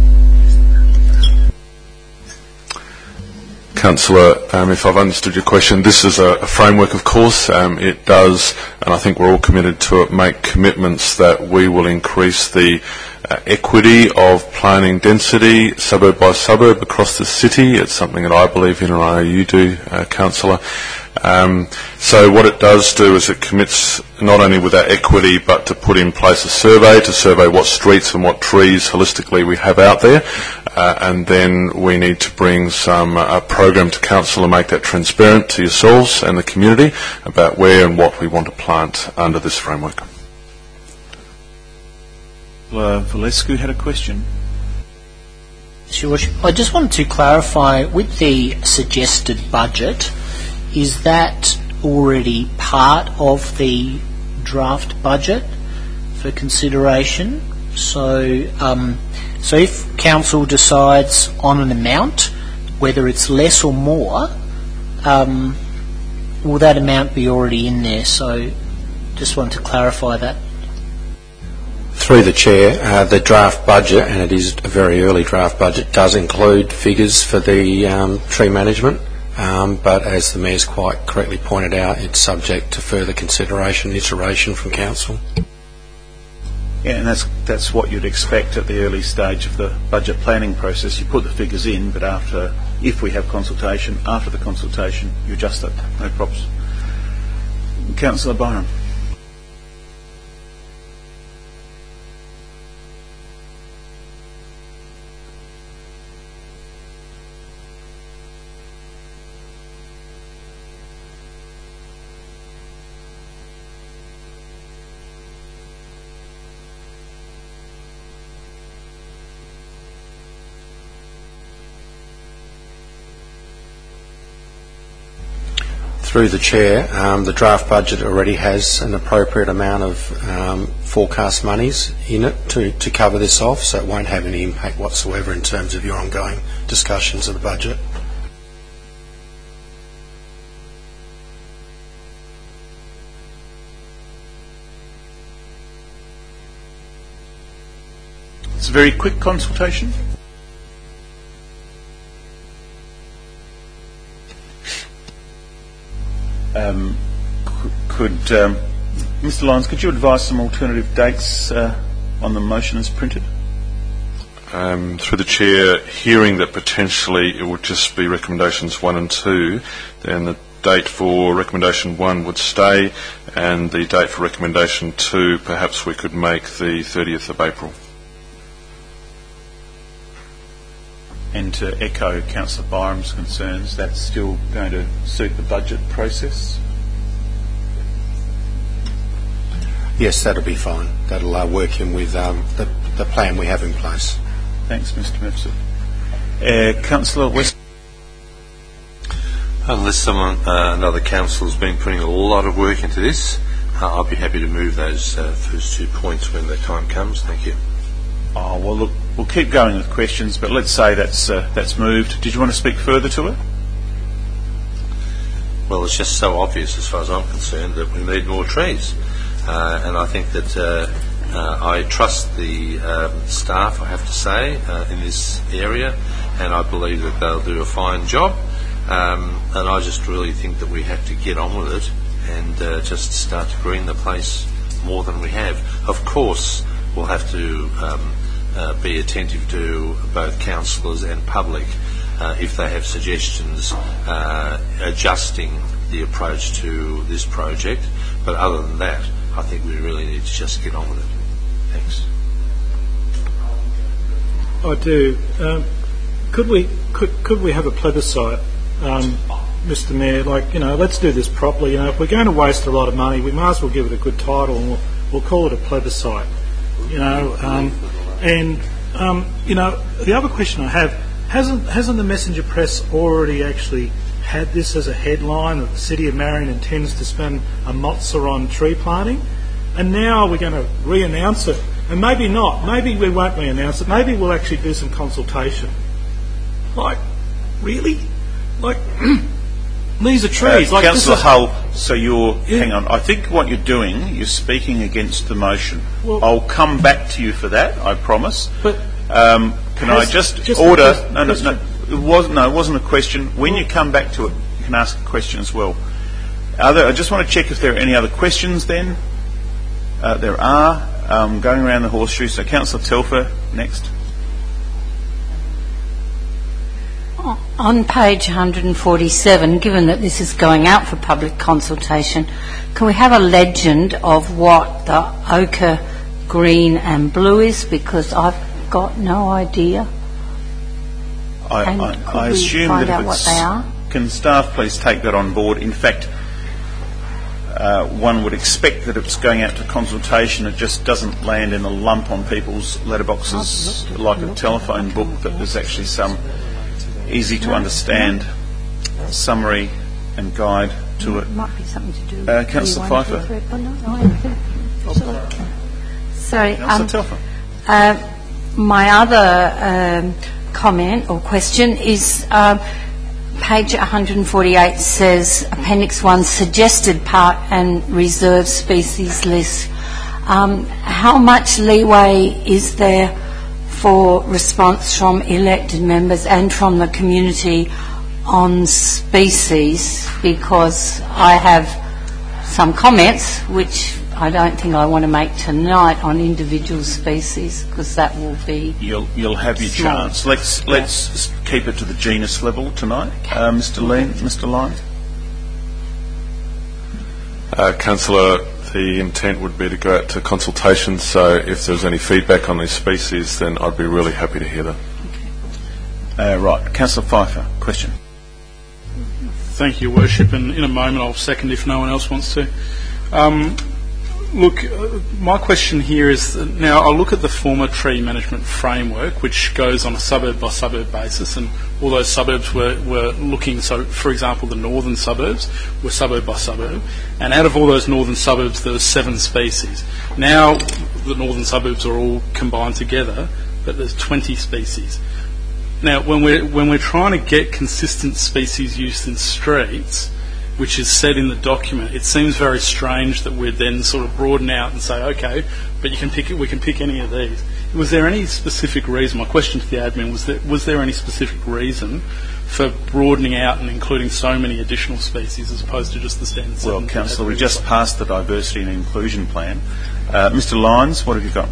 Councillor, um, if I've understood your question, this is a, a framework, of course. Um, it does, and I think we're all committed to it, make commitments that we will increase the uh, equity of planning density, suburb by suburb, across the city. It's something that I believe in, and I know you do, uh, Councillor. Um, so what it does do is it commits not only with that equity, but to put in place a survey, to survey what streets and what trees holistically we have out there. Uh, and then we need to bring some uh, a program to council and make that transparent to yourselves and the community about where and what we want to plant under this framework. Uh, Valescu had a question. Sure. I just wanted to clarify, with the suggested budget, is that already part of the draft budget for consideration? So, um, so if council decides on an amount, whether it's less or more, um, will that amount be already in there? So, just wanted to clarify that. Through the Chair, uh, the draft budget, and it is a very early draft budget, does include figures for the um, tree management. Um, but as the Mayor's quite correctly pointed out, it's subject to further consideration and iteration from Council. Yeah, and that's that's what you'd expect at the early stage of the budget planning process. You put the figures in, but after, if we have consultation, after the consultation, you adjust it. No problems. Councillor Byram. Through the Chair, um, the draft budget already has an appropriate amount of um, forecast monies in it to, to cover this off, so it won't have any impact whatsoever in terms of your ongoing discussions of the budget. It's a very quick consultation. Um, could um, Mister Lyons, could you advise some alternative dates uh, on the motion as printed? Um, through the Chair, hearing that potentially it would just be recommendations one and two, then the date for recommendation one would stay, and the date for recommendation two, perhaps we could make the thirtieth of April. And to echo Councillor Byram's concerns, that's still going to suit the budget process? Yes, that'll be fine. That'll uh, work in with um, the, the plan we have in place. Thanks, Mister Mifsud. Uh, Councillor West. Unless someone, uh, another council has been putting a lot of work into this, uh, I'll be happy to move those uh, first two points when the time comes. Thank you. Oh, well, look, we'll keep going with questions, but let's say that's uh, that's moved. Did you want to speak further to it? Well, it's just so obvious as far as I'm concerned that we need more trees. Uh, and I think that uh, uh, I trust the um, staff, I have to say, uh, in this area, and I believe that they'll do a fine job. Um, and I just really think that we have to get on with it and uh, just start to green the place more than we have. Of course, we'll have to um, uh, be attentive to both councillors and public uh, if they have suggestions uh, adjusting the approach to this project. But other than that, I think we really need to just get on with it. Thanks. I do. Um, could we could could we have a plebiscite, um, Mister Mayor? Like, you know, let's do this properly. You know, if we're going to waste a lot of money, we might as well give it a good title, and we'll we'll call it a plebiscite. You know, um, and um, you know, the other question I have, hasn't hasn't the Messenger Press already actually had this as a headline that the City of Marion intends to spend a mozza on tree planting, and now we're going to re-announce it, and maybe not, maybe we won't re-announce it, maybe we'll actually do some consultation. Like, really? Like, these are trees. Uh, like, Councillor this is, Hull, so you're, Yeah. hang on, I think what you're doing, you're speaking against the motion. Well- I'll come back to you for that, I promise. But Um, can I Has- just, just order? a No, no, no. question. It was no, it wasn't a question. When you come back to it, you can ask a question as well. Are there, I just want to check if there are any other questions. Then uh, there are. Um, going around the horseshoe. So, Councillor Telfer next. On page one hundred forty-seven, given that this is going out for public consultation, can we have a legend of what the ochre, green and blue is? Because I've got no idea. I, And I, could I we assume find that out if what it's, they are? can staff please take that on board? In fact, uh, one would expect that if it's going out to consultation, it just doesn't land in a lump on people's letterboxes like a telephone book, that there's actually some easy to understand summary and guide to it. Might be something to do. Uh, Councillor Pfeiffer. Sorry. Councillor Um, Telfer. uh, my other um, comment or question is um, page one hundred forty-eight says Appendix one suggested park and reserve species list. Um, how much leeway is there for response from elected members and from the community on species? Because I have some comments which I don't think I want to make tonight on individual species, because that will be You'll you'll have your small. chance. Let's let's keep it to the genus level tonight. Uh, Mister Lee, Mister Lyons. Uh, Councillor, the intent would be to go out to consultation, so if there's any feedback on these species, then I'd be really happy to hear that. Uh, right, Councillor Pfeiffer, question. Thank you, Worship, and in a moment I'll second if no one else wants to. Um, look, uh, my question here is, that now I look at the former tree management framework, which goes on a suburb-by-suburb basis, and all those suburbs were, were looking, so for example the northern suburbs were suburb-by-suburb, and out of all those northern suburbs there were seven species. Now the northern suburbs are all combined together, but there's twenty species. Now, when we're, when we're trying to get consistent species use in streets, which is said in the document, it seems very strange that we'd then sort of broaden out and say, okay, but you can pick it, we can pick any of these. Was there any specific reason, my question to the admin, was there, was there any specific reason for broadening out and including so many additional species as opposed to just the standard seven? Well, Councillor, we just passed the diversity and inclusion plan. Uh, Mister Lyons, what have you got?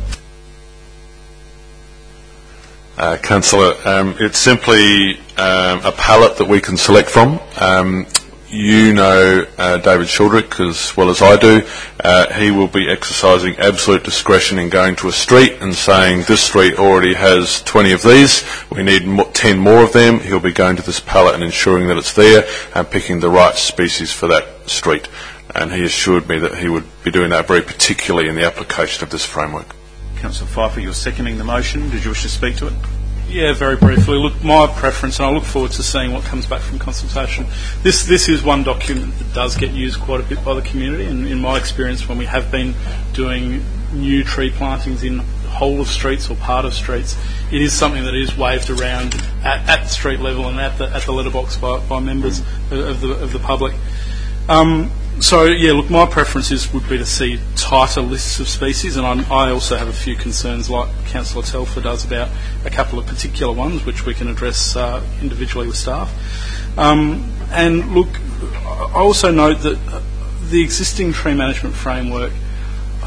Uh, Councillor, um, it's simply um, a palette that we can select from. Um, you know uh, David Shildrick as well as I do. Uh, he will be exercising absolute discretion in going to a street and saying this street already has twenty of these, we need mo- ten more of them. He'll be going to this palette and ensuring that it's there and picking the right species for that street. And he assured me that he would be doing that very particularly in the application of this framework. Councillor Pfeiffer, you're seconding the motion. Did you wish to speak to it? Yeah, very briefly. Look, my preference, and I look forward to seeing what comes back from consultation. This this is one document that does get used quite a bit by the community, and in my experience, when we have been doing new tree plantings in whole of streets or part of streets, it is something that is waved around at, at street level and at the at the letterbox by, by members of the of the public. Um, So, yeah, look, my preferences would be to see tighter lists of species, and I'm, I also have a few concerns, like Councillor Telfer does, about a couple of particular ones, which we can address uh, individually with staff. Um, and, look, I also note that the existing tree management framework,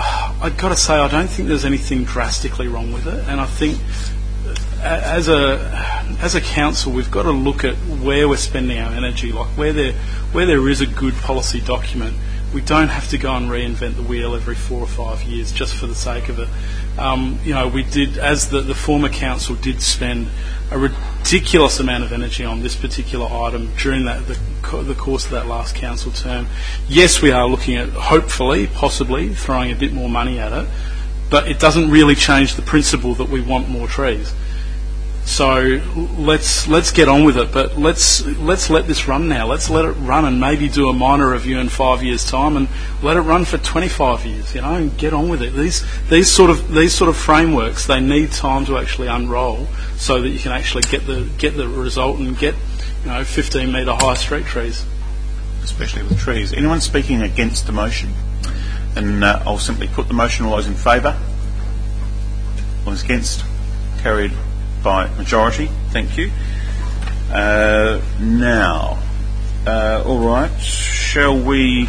I've got to say, I don't think there's anything drastically wrong with it, and I think as a as a council, we've got to look at where we're spending our energy, like where there where there is a good policy document. We don't have to go and reinvent the wheel every four or five years just for the sake of it. Um, you know, we did, as the, the former council did spend a ridiculous amount of energy on this particular item during that the, the course of that last council term. Yes, we are looking at, hopefully, possibly, throwing a bit more money at it, but it doesn't really change the principle that we want more trees. So let's let's get on with it, but let's let's let this run now. Let's let it run and maybe do a minor review in five years' time, and let it run for twenty-five years. You know, and get on with it. These these sort of these sort of frameworks, they need time to actually unroll, so that you can actually get the get the result and get, you know, fifteen metre high street trees. Especially with trees. Anyone speaking against the motion? And uh, I'll simply put the motion. All those in favour? All those against? Carried by majority. Thank you. Uh, now, uh, all right. Shall we?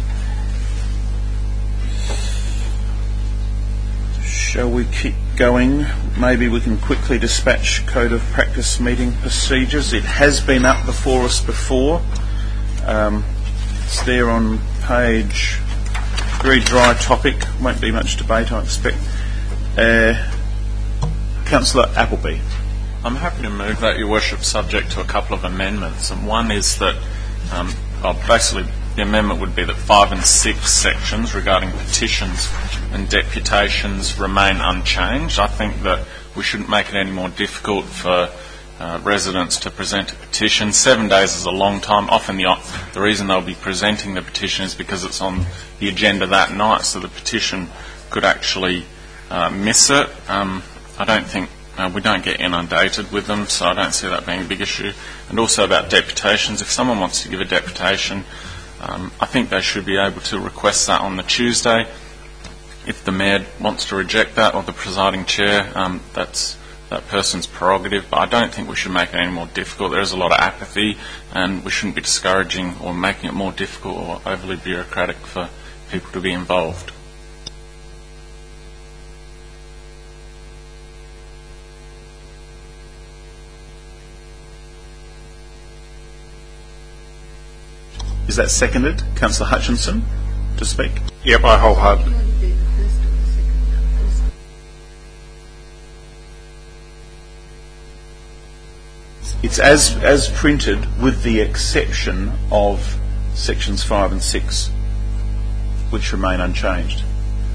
Shall we keep going? Maybe we can quickly dispatch Code of Practice meeting procedures. It has been up before us before. Um, it's there on page. Very dry topic. Won't be much debate, I expect. Uh, Councillor Appleby. I'm happy to move that, Your Worship, subject to a couple of amendments. And one is that, um, well, basically, the amendment would be that five and six sections regarding petitions and deputations remain unchanged. I think that we shouldn't make it any more difficult for uh, residents to present a petition. Seven days is a long time. Often the, the reason they'll be presenting the petition is because it's on the agenda that night, so the petition could actually uh, miss it. Um, I don't think uh, we don't get inundated with them, so I don't see that being a big issue. And also about deputations, if someone wants to give a deputation, um, I think they should be able to request that on the Tuesday. If the mayor wants to reject that, or the presiding chair, um, that's that person's prerogative, but I don't think we should make it any more difficult. There is a lot of apathy, and we shouldn't be discouraging or making it more difficult or overly bureaucratic for people to be involved. Is that seconded? Councillor Hutchinson, to speak? Yep, I wholeheartedly. It's as as printed, with the exception of sections five and six, which remain unchanged.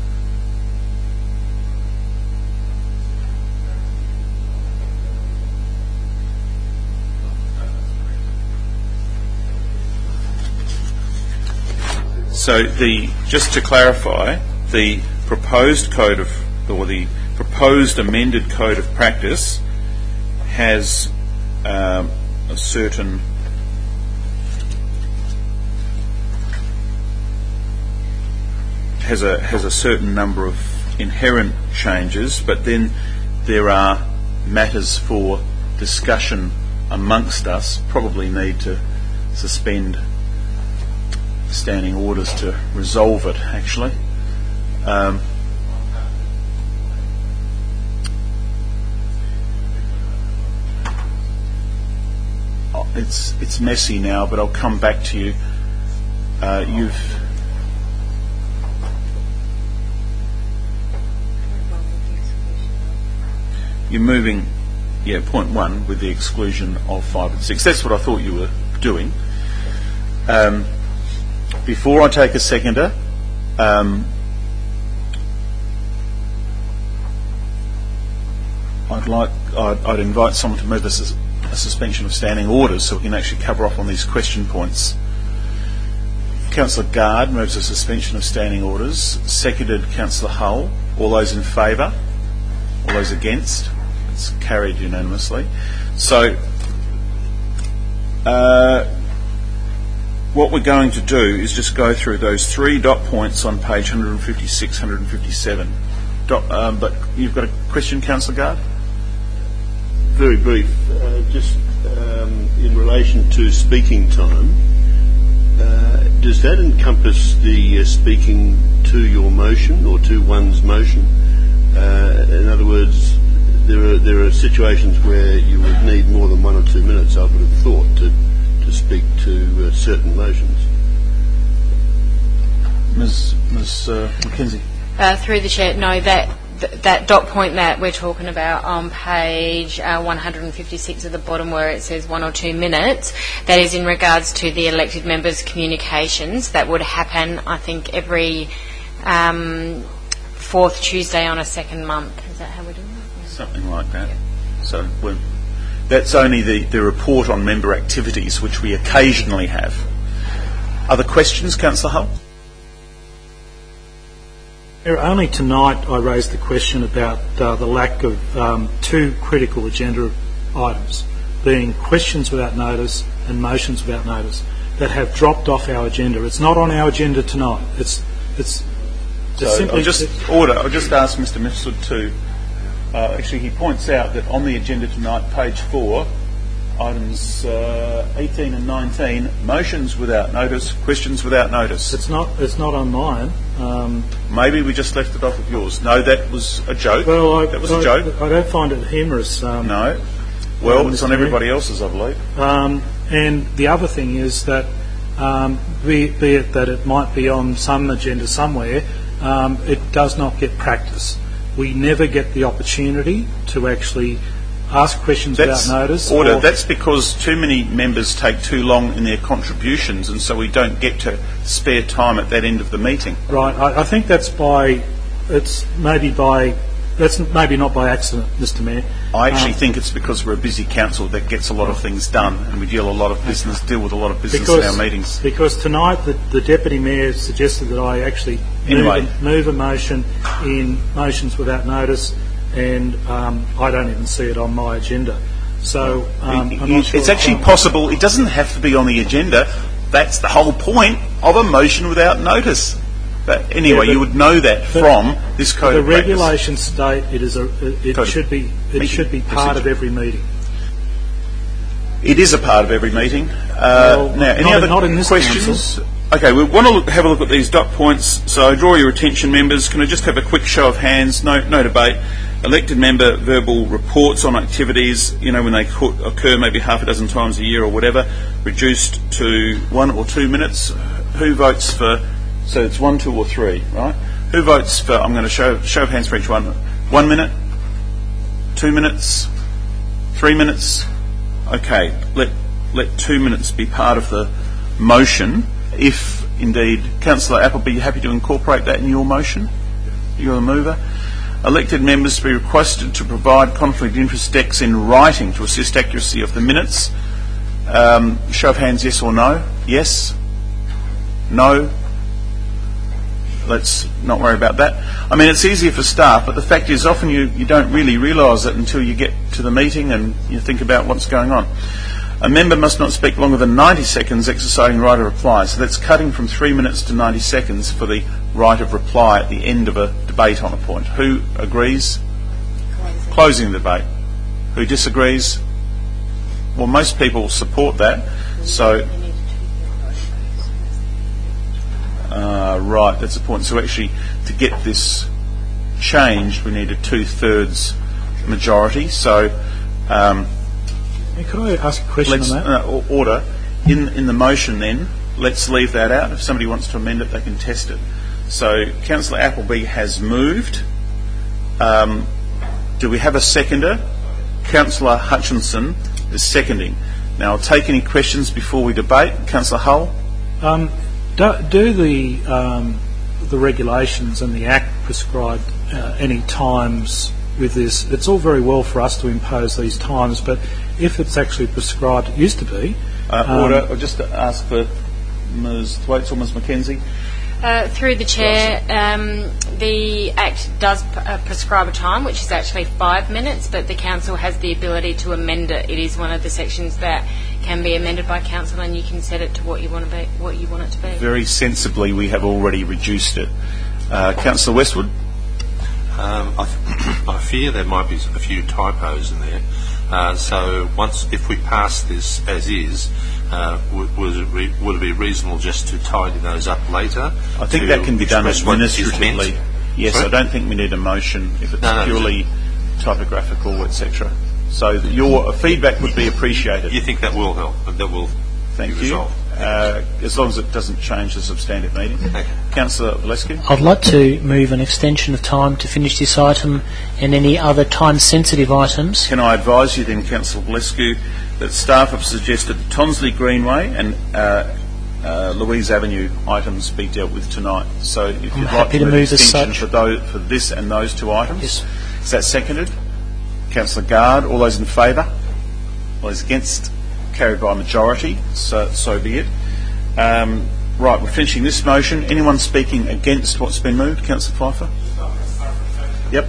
So the just to clarify, the proposed code of or the proposed amended code of practice has um, a certain has a has a certain number of inherent changes, but then there are matters for discussion amongst us. Probably need to suspend standing orders to resolve it, actually. Um, it's it's messy now, but I'll come back to you. Uh, you've you're moving, yeah, point one with the exclusion of five and six. That's what I thought you were doing. Um, Before I take a seconder, um, I'd like I'd, I'd invite someone to move a, sus- a suspension of standing orders so we can actually cover off on these question points. Councillor Gard moves a suspension of standing orders. Seconded Councillor Hull. All those in favour? All those against? It's carried unanimously. So. Uh, What we're going to do is just go through those three dot points on page one fifty-six, one fifty-seven. Dot, um, but you've got a question, Councillor Gard? Very brief. Uh, just um, in relation to speaking time, uh, does that encompass the uh, speaking to your motion or to one's motion? Uh, in other words, there are there are situations where you would need more than one or two minutes, I would have thought, to to speak to uh, certain motions. Ms Ms Uh, Mackenzie. Uh, through the chair, no, that th- that dot point that we're talking about on page uh, one hundred fifty-six at the bottom where it says one or two minutes, that is in regards to the elected members' communications. That would happen, I think, every um, fourth Tuesday on a second month. Is that how we're doing it? Something like that. So we're, that's only the, the report on member activities, which we occasionally have. Other questions, Councillor Hull? Only tonight I raised the question about uh, the lack of um, two critical agenda items, being questions without notice and motions without notice, that have dropped off our agenda. It's not on our agenda tonight. It's it's just so simply... I'll just order. I'll just ask Mister Mifsud to... Uh, actually, he points out that on the agenda tonight, page four, items uh, eighteen and nineteen, motions without notice, questions without notice. It's not. It's not on mine. Um, Maybe we just left it off of yours. No, that was a joke. well, I, that was I, a joke. I don't find it humorous. Um, No. Well, um, it's on everybody else's, I believe. Um, and the other thing is that, um, be, be it that it might be on some agenda somewhere, um, it does not get practice. We never get the opportunity to actually ask questions That's without notice. Order. or- That's because too many members take too long in their contributions, and so we don't get to spare time at that end of the meeting. Right. I, I think that's by, it's maybe by, that's maybe not by accident, Mister Mayor. I actually Um, think it's because we're a busy council that gets a lot of things done, and we deal a lot of business, deal with a lot of business because, in our meetings. Because tonight the, the Deputy Mayor suggested that I actually Anyway. move, a, move a motion in motions without notice, and um, I don't even see it on my agenda. So um, It- I'm not sure it's if actually I'm- possible. It doesn't have to be on the agenda. That's the whole point of a motion without notice. But anyway, Yeah, but- you would know that but from this code The of practice. regulations state it is a it Code of should be it meeting should be part of procedure. every meeting. It is a part of every meeting. Uh, Well, now, any not- other not in this questions? council. Okay, we want to look, have a look at these dot points. So I draw your attention, members. Can I just have a quick show of hands? No, no debate. Elected member verbal reports on activities, you know, when they co- occur maybe half a dozen times a year or whatever, reduced to one or two minutes. Who votes for? So it's one, two, or three, right? Who votes for? I'm going to show show of hands for each one. One minute, two minutes, three minutes. Okay, let let two minutes be part of the motion. If indeed, Councillor Appleby, you happy to incorporate that in your motion? You're the mover. Elected members to be requested to provide conflict of interest decks in writing to assist accuracy of the minutes. Um, show of hands, yes or no? Yes? No? Let's not worry about that. I mean, it's easier for staff, but the fact is often you, you don't really realise it until you get to the meeting and you think about what's going on. A member must not speak longer than ninety seconds exercising right of reply. So that's cutting from three minutes to ninety seconds for the right of reply at the end of a debate on a point. Who agrees? Closing, Closing the debate. Who disagrees? Well, most people support that. So, uh, right, that's the point. So actually, to get this changed, we need a two-thirds majority. So, um, Could I ask a question let's, on that? uh, order. In, in the motion then, let's leave that out. If somebody wants to amend it, they can test it. So, Councillor Appleby has moved. Um, do we have a seconder? Councillor Hutchinson is seconding. Now, I'll take any questions before we debate. Councillor Hull? Um, do, do the um, the regulations and the Act prescribe uh, any times with this? It's all very well for us to impose these times, but if it's actually prescribed, it used to be. Uh, um, order. I'll just ask for Miz Thwaites or Miz Mackenzie. Uh, through the chair, um, the Act does p- uh, prescribe a time, which is actually five minutes, but the council has the ability to amend it. It is one of the sections that can be amended by council, and you can set it to what you want to be, what you want it to be. Very sensibly, we have already reduced it. Uh, Councillor Westwood. Um, I, th- I fear there might be a few typos in there. Uh, so once, if we pass this as is, uh, would, would, it re- would it be reasonable just to tidy those up later? I think that can be done administratively. Yes, Sorry? I don't think we need a motion if it's No, no, purely typographical, et cetera. So that your feedback would be appreciated. You think that will help? That will Thank be you. resolved? Uh, as long as it doesn't change the substantive meeting. Okay. Councillor Valescu? I'd like to move an extension of time to finish this item and any other time-sensitive items. Can I advise you then, Councillor Valescu, that staff have suggested Tonsley Greenway and uh, uh, Louise Avenue items be dealt with tonight. So if you'd I'm like happy to to move move as extension such. for, those, for this and those two items. Yes. Is that seconded? Councillor Gard, all those in favour? All those against? Carried by majority, so, so be it. Um, right, we're finishing this motion. Anyone speaking against what's been moved? Councillor Pfeiffer? Yep.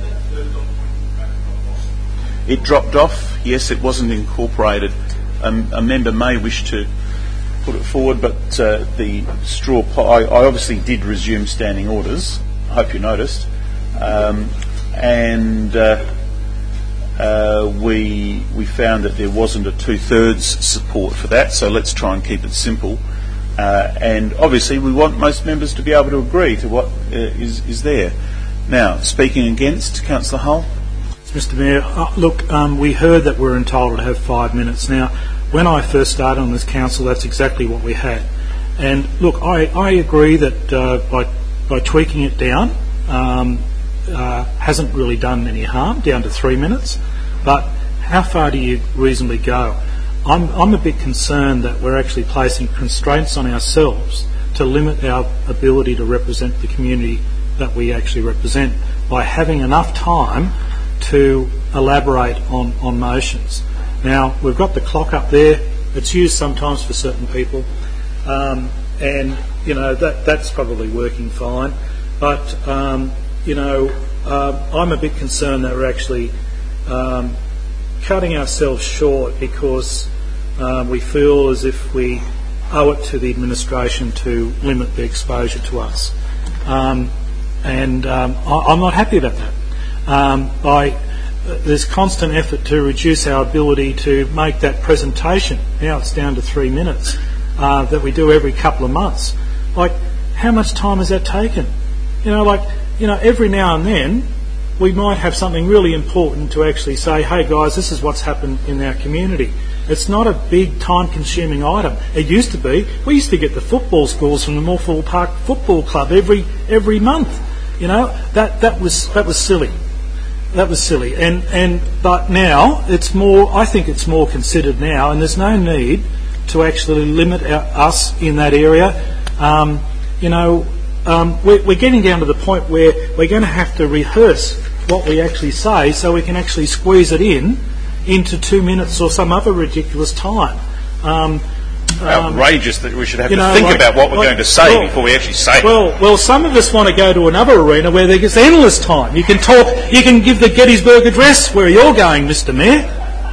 It dropped off. Yes, it wasn't incorporated. Um, a member may wish to put it forward, but uh, the straw pie, I obviously did resume standing orders. I hope you noticed. Um, and uh, uh, we we found that there wasn't a two-thirds support for that, so let's try and keep it simple. Uh, and obviously we want most members to be able to agree to what uh, is, is there. Now, speaking against, Councillor Hull? Mister Mayor, uh, look, um, we heard that we're entitled to have five minutes. Now, when I first started on this council, that's exactly what we had. And look, I, I agree that uh, by, by tweaking it down um, uh, hasn't really done any harm, down to three minutes. But how far do you reasonably go? I'm, I'm a bit concerned that we're actually placing constraints on ourselves to limit our ability to represent the community that we actually represent by having enough time to elaborate on, on motions. Now, we've got the clock up there. It's used sometimes for certain people. Um, and, you know, that that's probably working fine. But, um, you know, uh, I'm a bit concerned that we're actually um, cutting ourselves short because um, we feel as if we owe it to the administration to limit the exposure to us. Um, and um, I, I'm not happy about that. Um, by uh, there's constant effort to reduce our ability to make that presentation. Now it's down to three minutes uh, that we do every couple of months. Like, how much time has that taken? You know, like, you know, every now and then we might have something really important to actually say, hey guys, this is what's happened in our community. It's not a big time-consuming item. It used to be. We used to get the football scores from the Morphall Park Football Club every every month. You know, that that was that was silly. That was silly. And and but now it's more. I think it's more considered now, and there's no need to actually limit our, us in that area. Um, you know, um, we're, we're getting down to the point where we're going to have to rehearse what we actually say so we can actually squeeze it in into two minutes or some other ridiculous time. Um, Outrageous that we should have you to know, think like- about what we're like- going to say well- before we actually say it. Well, well, some of us want to go to another arena where there's endless time. You can talk, you can give the Gettysburg Address where you're going, Mister Mayor.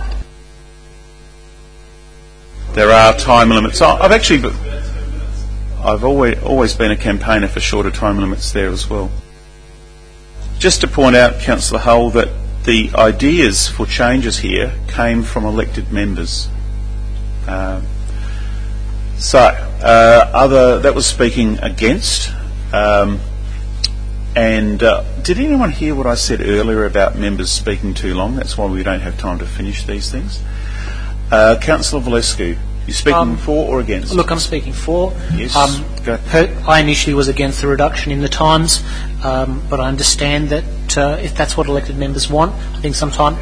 There are time limits. I- I've actually, but I've always always been a campaigner for shorter time limits there as well. Just to point out, Councillor Hull, that the ideas for changes here came from elected members. Um, so, uh, other that was speaking against. Um, and uh, did anyone hear what I said earlier about members speaking too long? That's why we don't have time to finish these things. Uh, Councillor Valescu, you speaking Um, for or against? Look, I'm speaking for. Yes, Um, go. per- I initially was against the reduction in the times, um, but I understand that uh, if that's what elected members want, I think sometime,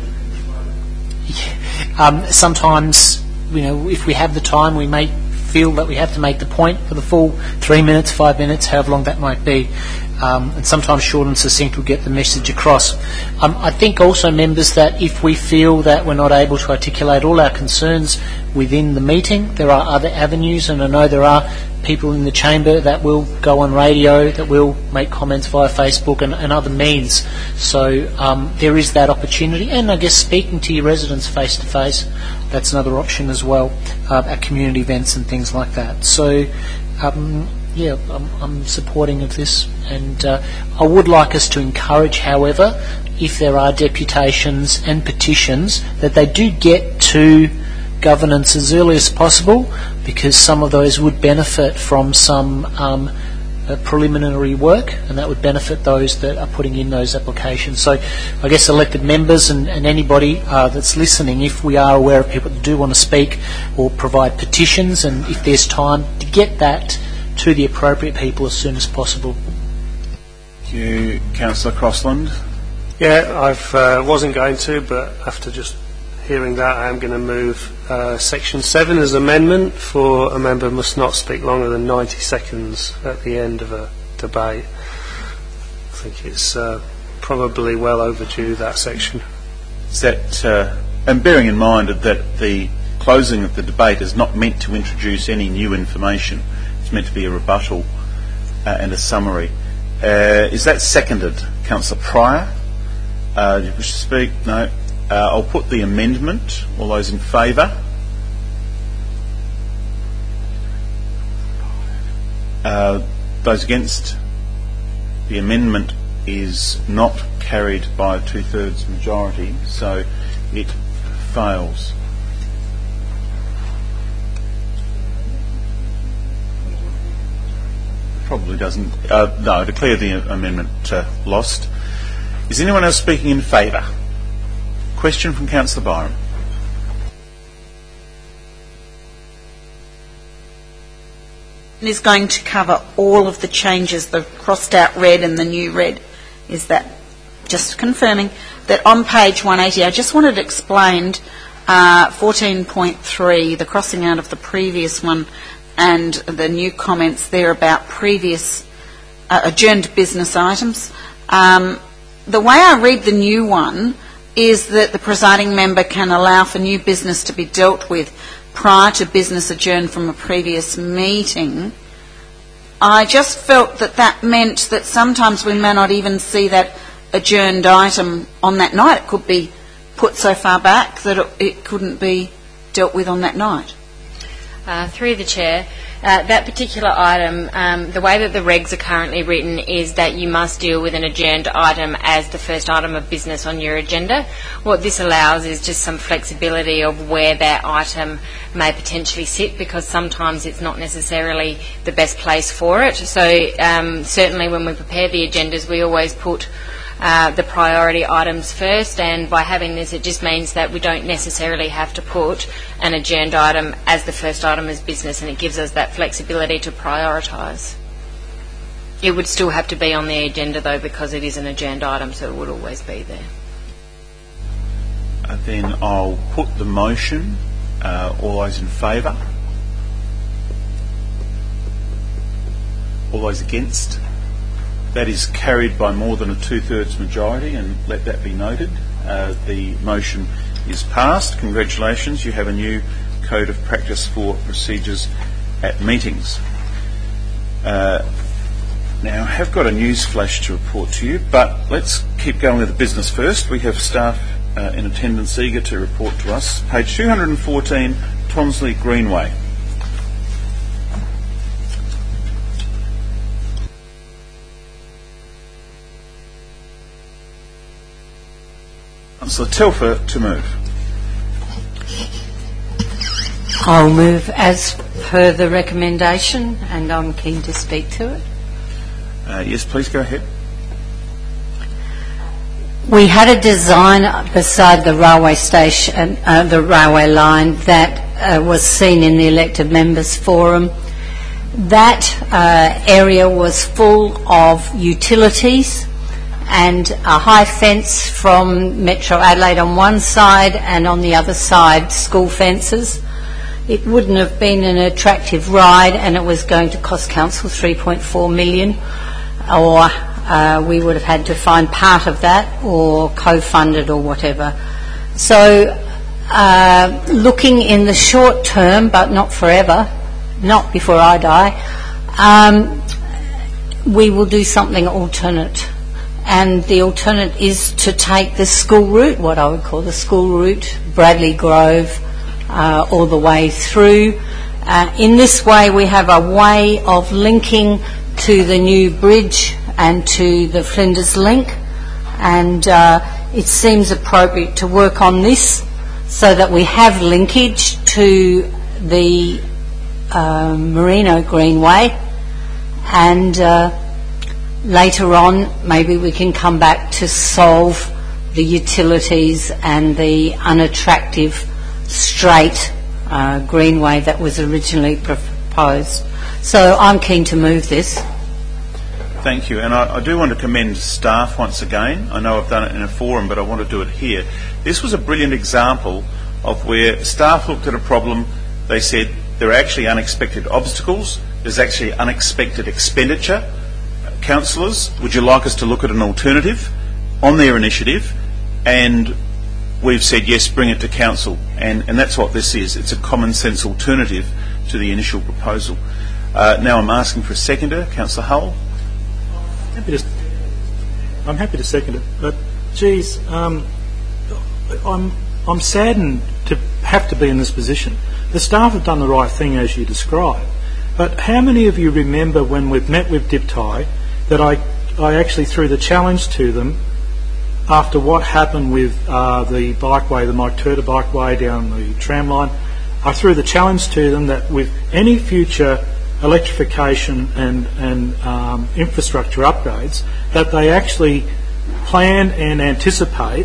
um, sometimes, you know, if we have the time, we may feel that we have to make the point for the full three minutes, five minutes, however long that might be. Um, and sometimes short and succinct will get the message across. Um, I think also, members, that if we feel that we're not able to articulate all our concerns within the meeting, there are other avenues, and I know there are people in the chamber that will go on radio, that will make comments via Facebook and, and other means. So um, there is that opportunity, and I guess speaking to your residents face to face, that's another option as well, uh, at community events and things like that. So um, yeah, I'm, I'm supporting of this, and uh, I would like us to encourage, however, if there are deputations and petitions, that they do get to governance as early as possible, because some of those would benefit from some um, uh, preliminary work, and that would benefit those that are putting in those applications. So I guess elected members and, and anybody uh, that's listening, if we are aware of people that do want to speak or provide petitions, and if there's time, to get that to the appropriate people as soon as possible. Thank you, Councillor Crossland. Yeah, I uh, wasn't going to, but after just hearing that, I am going to move uh, Section seven as amendment for a member must not speak longer than ninety seconds at the end of a debate. I think it's uh, probably well overdue, that section. Is that, uh, and bearing in mind that the closing of the debate is not meant to introduce any new information, it's meant to be a rebuttal uh, and a summary. Uh, is that seconded, Councillor Pryor? Uh, do you wish to speak? No. Uh, I'll put the amendment. All those in favour? Uh, those against? The amendment is not carried by a two-thirds majority, so it fails. Probably doesn't. Uh, no, I declare the amendment uh, lost. Is anyone else speaking in favour? Question from Councillor Byron. Is going to cover all of the changes, the crossed out red and the new red. Is that just confirming that on page one eighty, I just wanted explained uh, fourteen point three, the crossing out of the previous one and the new comments there about previous uh, adjourned business items. Um, the way I read the new one is that the presiding member can allow for new business to be dealt with prior to business adjourned from a previous meeting. I just felt that that meant that sometimes we may not even see that adjourned item on that night. It could be put so far back that it, it couldn't be dealt with on that night. Uh, through the Chair, uh, that particular item, um, the way that the regs are currently written is that you must deal with an adjourned item as the first item of business on your agenda. What this allows is just some flexibility of where that item may potentially sit, because sometimes it's not necessarily the best place for it. So um, certainly when we prepare the agendas, we always put Uh, the priority items first, and by having this it just means that we don't necessarily have to put an adjourned item as the first item as business, and it gives us that flexibility to prioritise. It would still have to be on the agenda though, because it is an adjourned item, so it would always be there. Uh, then I'll put the motion. Uh, all those in favour? All those against? That is carried by more than a two-thirds majority, and let that be noted. Uh, the motion is passed. Congratulations, you have a new code of practice for procedures at meetings. Uh, now, I have got a news flash to report to you, but let's keep going with the business first. We have staff uh, in attendance eager to report to us. Page two hundred fourteen, Tonsley Greenway. Councillor Telfer to move. I'll move as per the recommendation, and I'm keen to speak to it. Uh, yes, please go ahead. We had a design beside the railway station, uh, the railway line, that uh, was seen in the elected members forum. That uh, area was full of utilities and a high fence from Metro Adelaide on one side, and on the other side school fences. It wouldn't have been an attractive ride, and it was going to cost council three point four million dollars, or uh, we would have had to find part of that or co-fund it or whatever. So uh, looking in the short term, but not forever, not before I die, um, we will do something alternate. And the alternate is to take the school route, what I would call the school route, Bradley Grove, uh, all the way through, Uh, in this way, we have a way of linking to the new bridge and to the Flinders Link, and uh, it seems appropriate to work on this so that we have linkage to the uh, Merino Greenway, and uh, later on maybe we can come back to solve the utilities and the unattractive straight uh, greenway that was originally proposed. So I'm keen to move this. Thank you, and I, I do want to commend staff once again. I know I've done it in a forum, but I want to do it here. This was a brilliant example of where staff looked at a problem. They said there are actually unexpected obstacles, there's actually unexpected expenditure. Councillors, would you like us to look at an alternative on their initiative? And we've said yes, bring it to council, and, and that's what this is. It's a common sense alternative to the initial proposal. Uh, now I'm asking for a seconder. Councillor Hull. Happy to, I'm happy to second it, but geez, um, I'm I'm saddened to have to be in this position. The staff have done the right thing as you describe, but how many of you remember when we've met with Dipti that I I actually threw the challenge to them after what happened with uh, the bikeway, the Mike Turner bikeway down the tram line? I threw the challenge to them that with any future electrification and, and um, infrastructure upgrades, that they actually plan and anticipate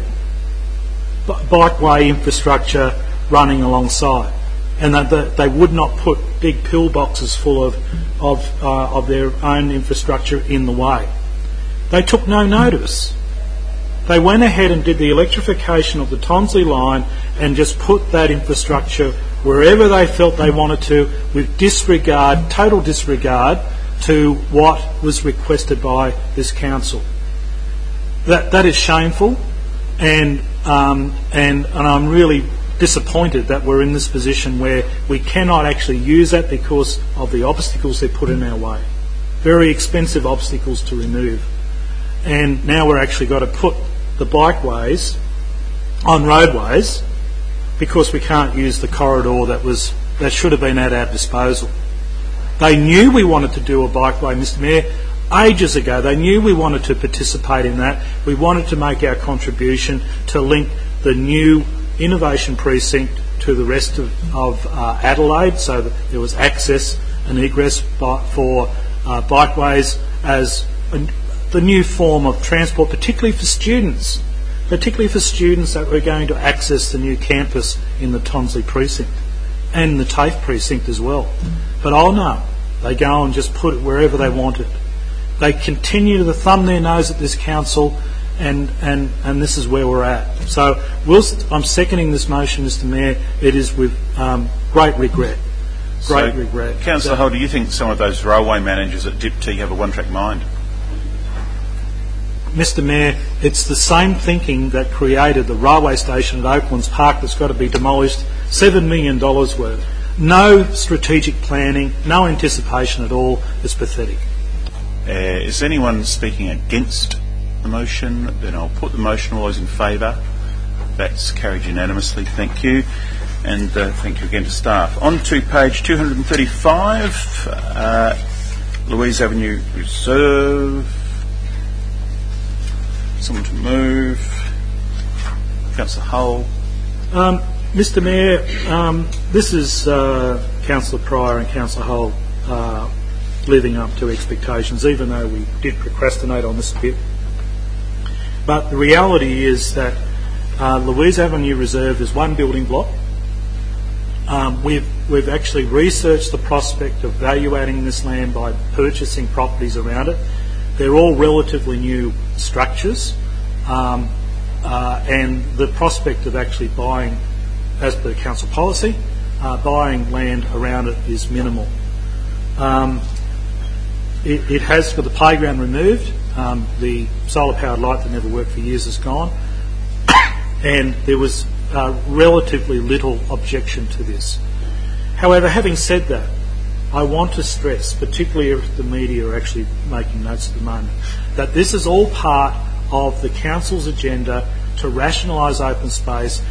b- bikeway infrastructure running alongside, and that the, they would not put big pillboxes full of of, uh, of their own infrastructure in the way. They took no notice. They went ahead and did the electrification of the Tonsley line and just put that infrastructure wherever they felt they wanted to, with disregard, total disregard, to what was requested by this council. That that is shameful, and um, and and I'm really disappointed that we're in this position where we cannot actually use that because of the obstacles they put in our way. Very expensive obstacles to remove, and now we're actually got to put the bikeways on roadways because we can't use the corridor that was that should have been at our disposal. They knew we wanted to do a bikeway, Mister Mayor, ages ago. They knew we wanted to participate in that. We wanted to make our contribution to link the new innovation precinct to the rest of, of uh, Adelaide, so that there was access and egress for uh, bikeways as a, the new form of transport, particularly for students. particularly for students that were going to access the new campus in the Tonsley precinct and the TAFE precinct as well. But oh no, they go and just put it wherever they want it. They continue to thumb their nose at this council, and, and, and this is where we're at. So whilst I'm seconding this motion, Mister Mayor, it is with um, great regret. Great so, regret. Councillor Hull, do you think some of those railway managers at D I P T have a one-track mind? Mister Mayor, it's the same thinking that created the railway station at Oaklands Park that's got to be demolished, seven million dollars worth. No strategic planning, no anticipation at all. It's pathetic. Uh, is anyone speaking against the motion? Then I'll put the motion. All those in favour? That's carried unanimously. Thank you. And uh, thank you again to staff. On to page two hundred thirty-five, uh, Louise Avenue Reserve. Someone to move. Councillor Hull. Um, Mister Mayor, um, this is uh, Councillor Pryor and Councillor Hull uh, living up to expectations, even though we did procrastinate on this a bit. But the reality is that uh, Louise Avenue Reserve is one building block. Um, we've, we've actually researched the prospect of valuating this land by purchasing properties around it. They're all relatively new structures, um, uh, and the prospect of actually buying, as per council policy, uh, buying land around it is minimal. Um, it, it has got the playground removed. Um, the solar-powered light that never worked for years is gone, and there was uh, relatively little objection to this. However, having said that, I want to stress, particularly if the media are actually making notes at the moment, that this is all part of the council's agenda to rationalise open space,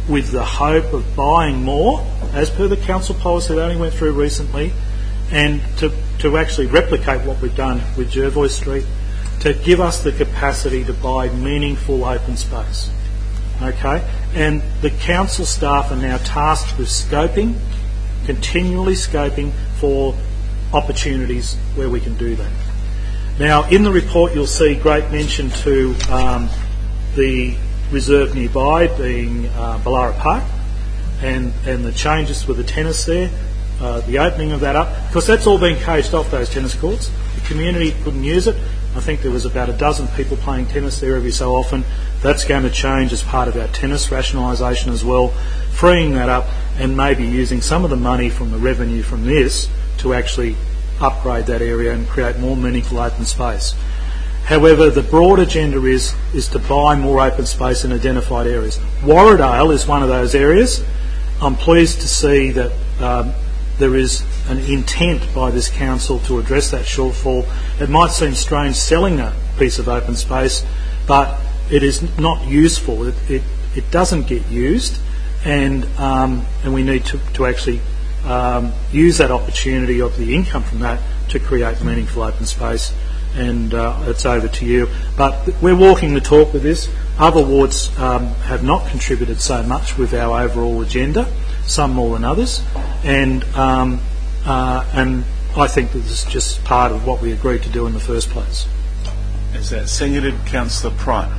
with the hope of buying more, as per the council policy that only went through recently, and to, to actually replicate what we've done with Jervois Street, to give us the capacity to buy meaningful open space. Okay? And the council staff are now tasked with scoping, continually scoping for opportunities where we can do that. Now, in the report you'll see great mention to um, the reserve nearby being uh, Ballara Park, and, and the changes with the tennis there, uh, the opening of that up, because that's all been caged off, those tennis courts. The community couldn't use it. I think there was about a dozen people playing tennis there every so often. That's going to change as part of our tennis rationalisation as well, freeing that up and maybe using some of the money from the revenue from this to actually upgrade that area and create more meaningful open space. However, the broad agenda is, is to buy more open space in identified areas. Warradale is one of those areas. I'm pleased to see that um, there is an intent by this council to address that shortfall. It might seem strange selling that piece of open space, but it is not useful. It, it, it doesn't get used, and um, and we need to, to actually um, use that opportunity of the income from that to create meaningful open space. And uh, it's over to you. But we're walking the talk with this. Other wards um, have not contributed so much with our overall agenda, some more than others, and um, uh, and I think that this is just part of what we agreed to do in the first place. Is that seconded, Councillor Pryor?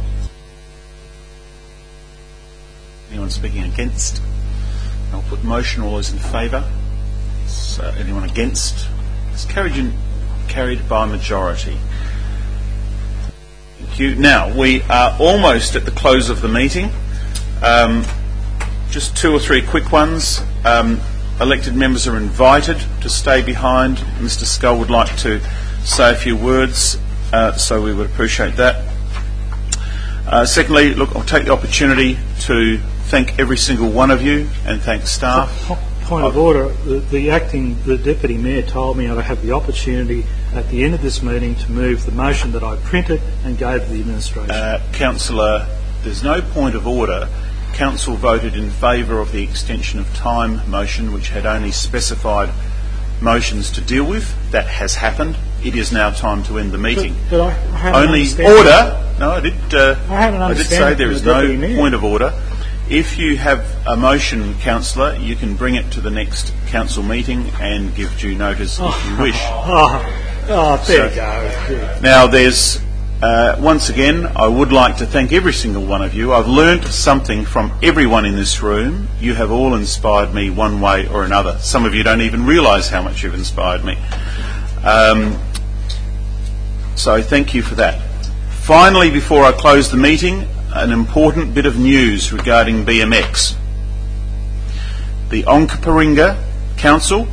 Anyone speaking against? I'll put motion. All those in favour? So anyone against? It's carried, in, carried by majority. Thank you. Now, we are almost at the close of the meeting. Um, just two or three quick ones. Um, elected members are invited to stay behind. Mr Scull would like to say a few words, uh, so we would appreciate that. Uh, secondly, look, I'll take the opportunity to thank every single one of you and thank staff. Point of order, the, the acting, the Deputy Mayor told me I'd have the opportunity at the end of this meeting to move the motion that I printed and gave to the administration. Uh, Councillor, there's no point of order. Council voted in favour of the extension of time motion, which had only specified motions to deal with. That has happened. It is now time to end the meeting. But, but I, I haven't only understand order. That. No, I did. Uh, I haven't I did say there is no point of order. If you have a motion, Councillor, you can bring it to the next council meeting and give due notice oh, if you wish. Oh, oh there so, you go. Now, there's, uh, once again, I would like to thank every single one of you. I've learnt something from everyone in this room. You have all inspired me one way or another. Some of you don't even realise how much you've inspired me. Um, so thank you for that. Finally, before I close the meeting, an important bit of news regarding B M X. The Onkaparinga Council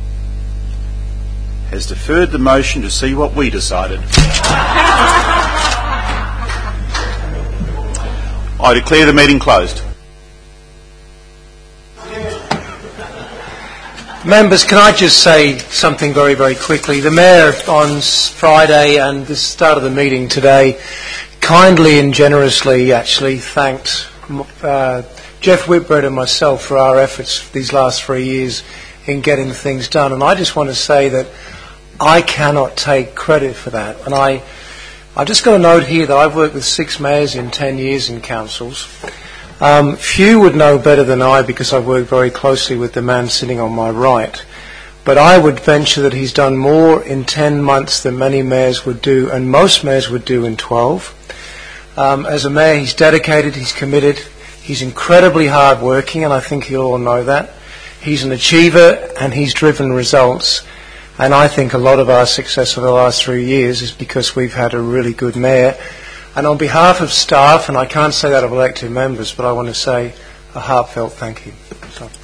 has deferred the motion to see what we decided. I declare the meeting closed. Members, can I just say something very, very quickly? The Mayor on Friday and the start of the meeting today kindly and generously actually thanked uh, Jeff Whitbread and myself for our efforts these last three years in getting things done. And I just want to say that I cannot take credit for that. And I, I've just got a note here that I've worked with six mayors in ten years in councils. Um, few would know better than I because I've worked very closely with the man sitting on my right. But I would venture that he's done more in ten months than many mayors would do, and most mayors would do in twelve. Um, as a mayor, he's dedicated, he's committed, he's incredibly hard-working, and I think you all know that. He's an achiever, and he's driven results. And I think a lot of our success over the last three years is because we've had a really good mayor. And on behalf of staff, and I can't say that of elected members, but I want to say a heartfelt thank you. So.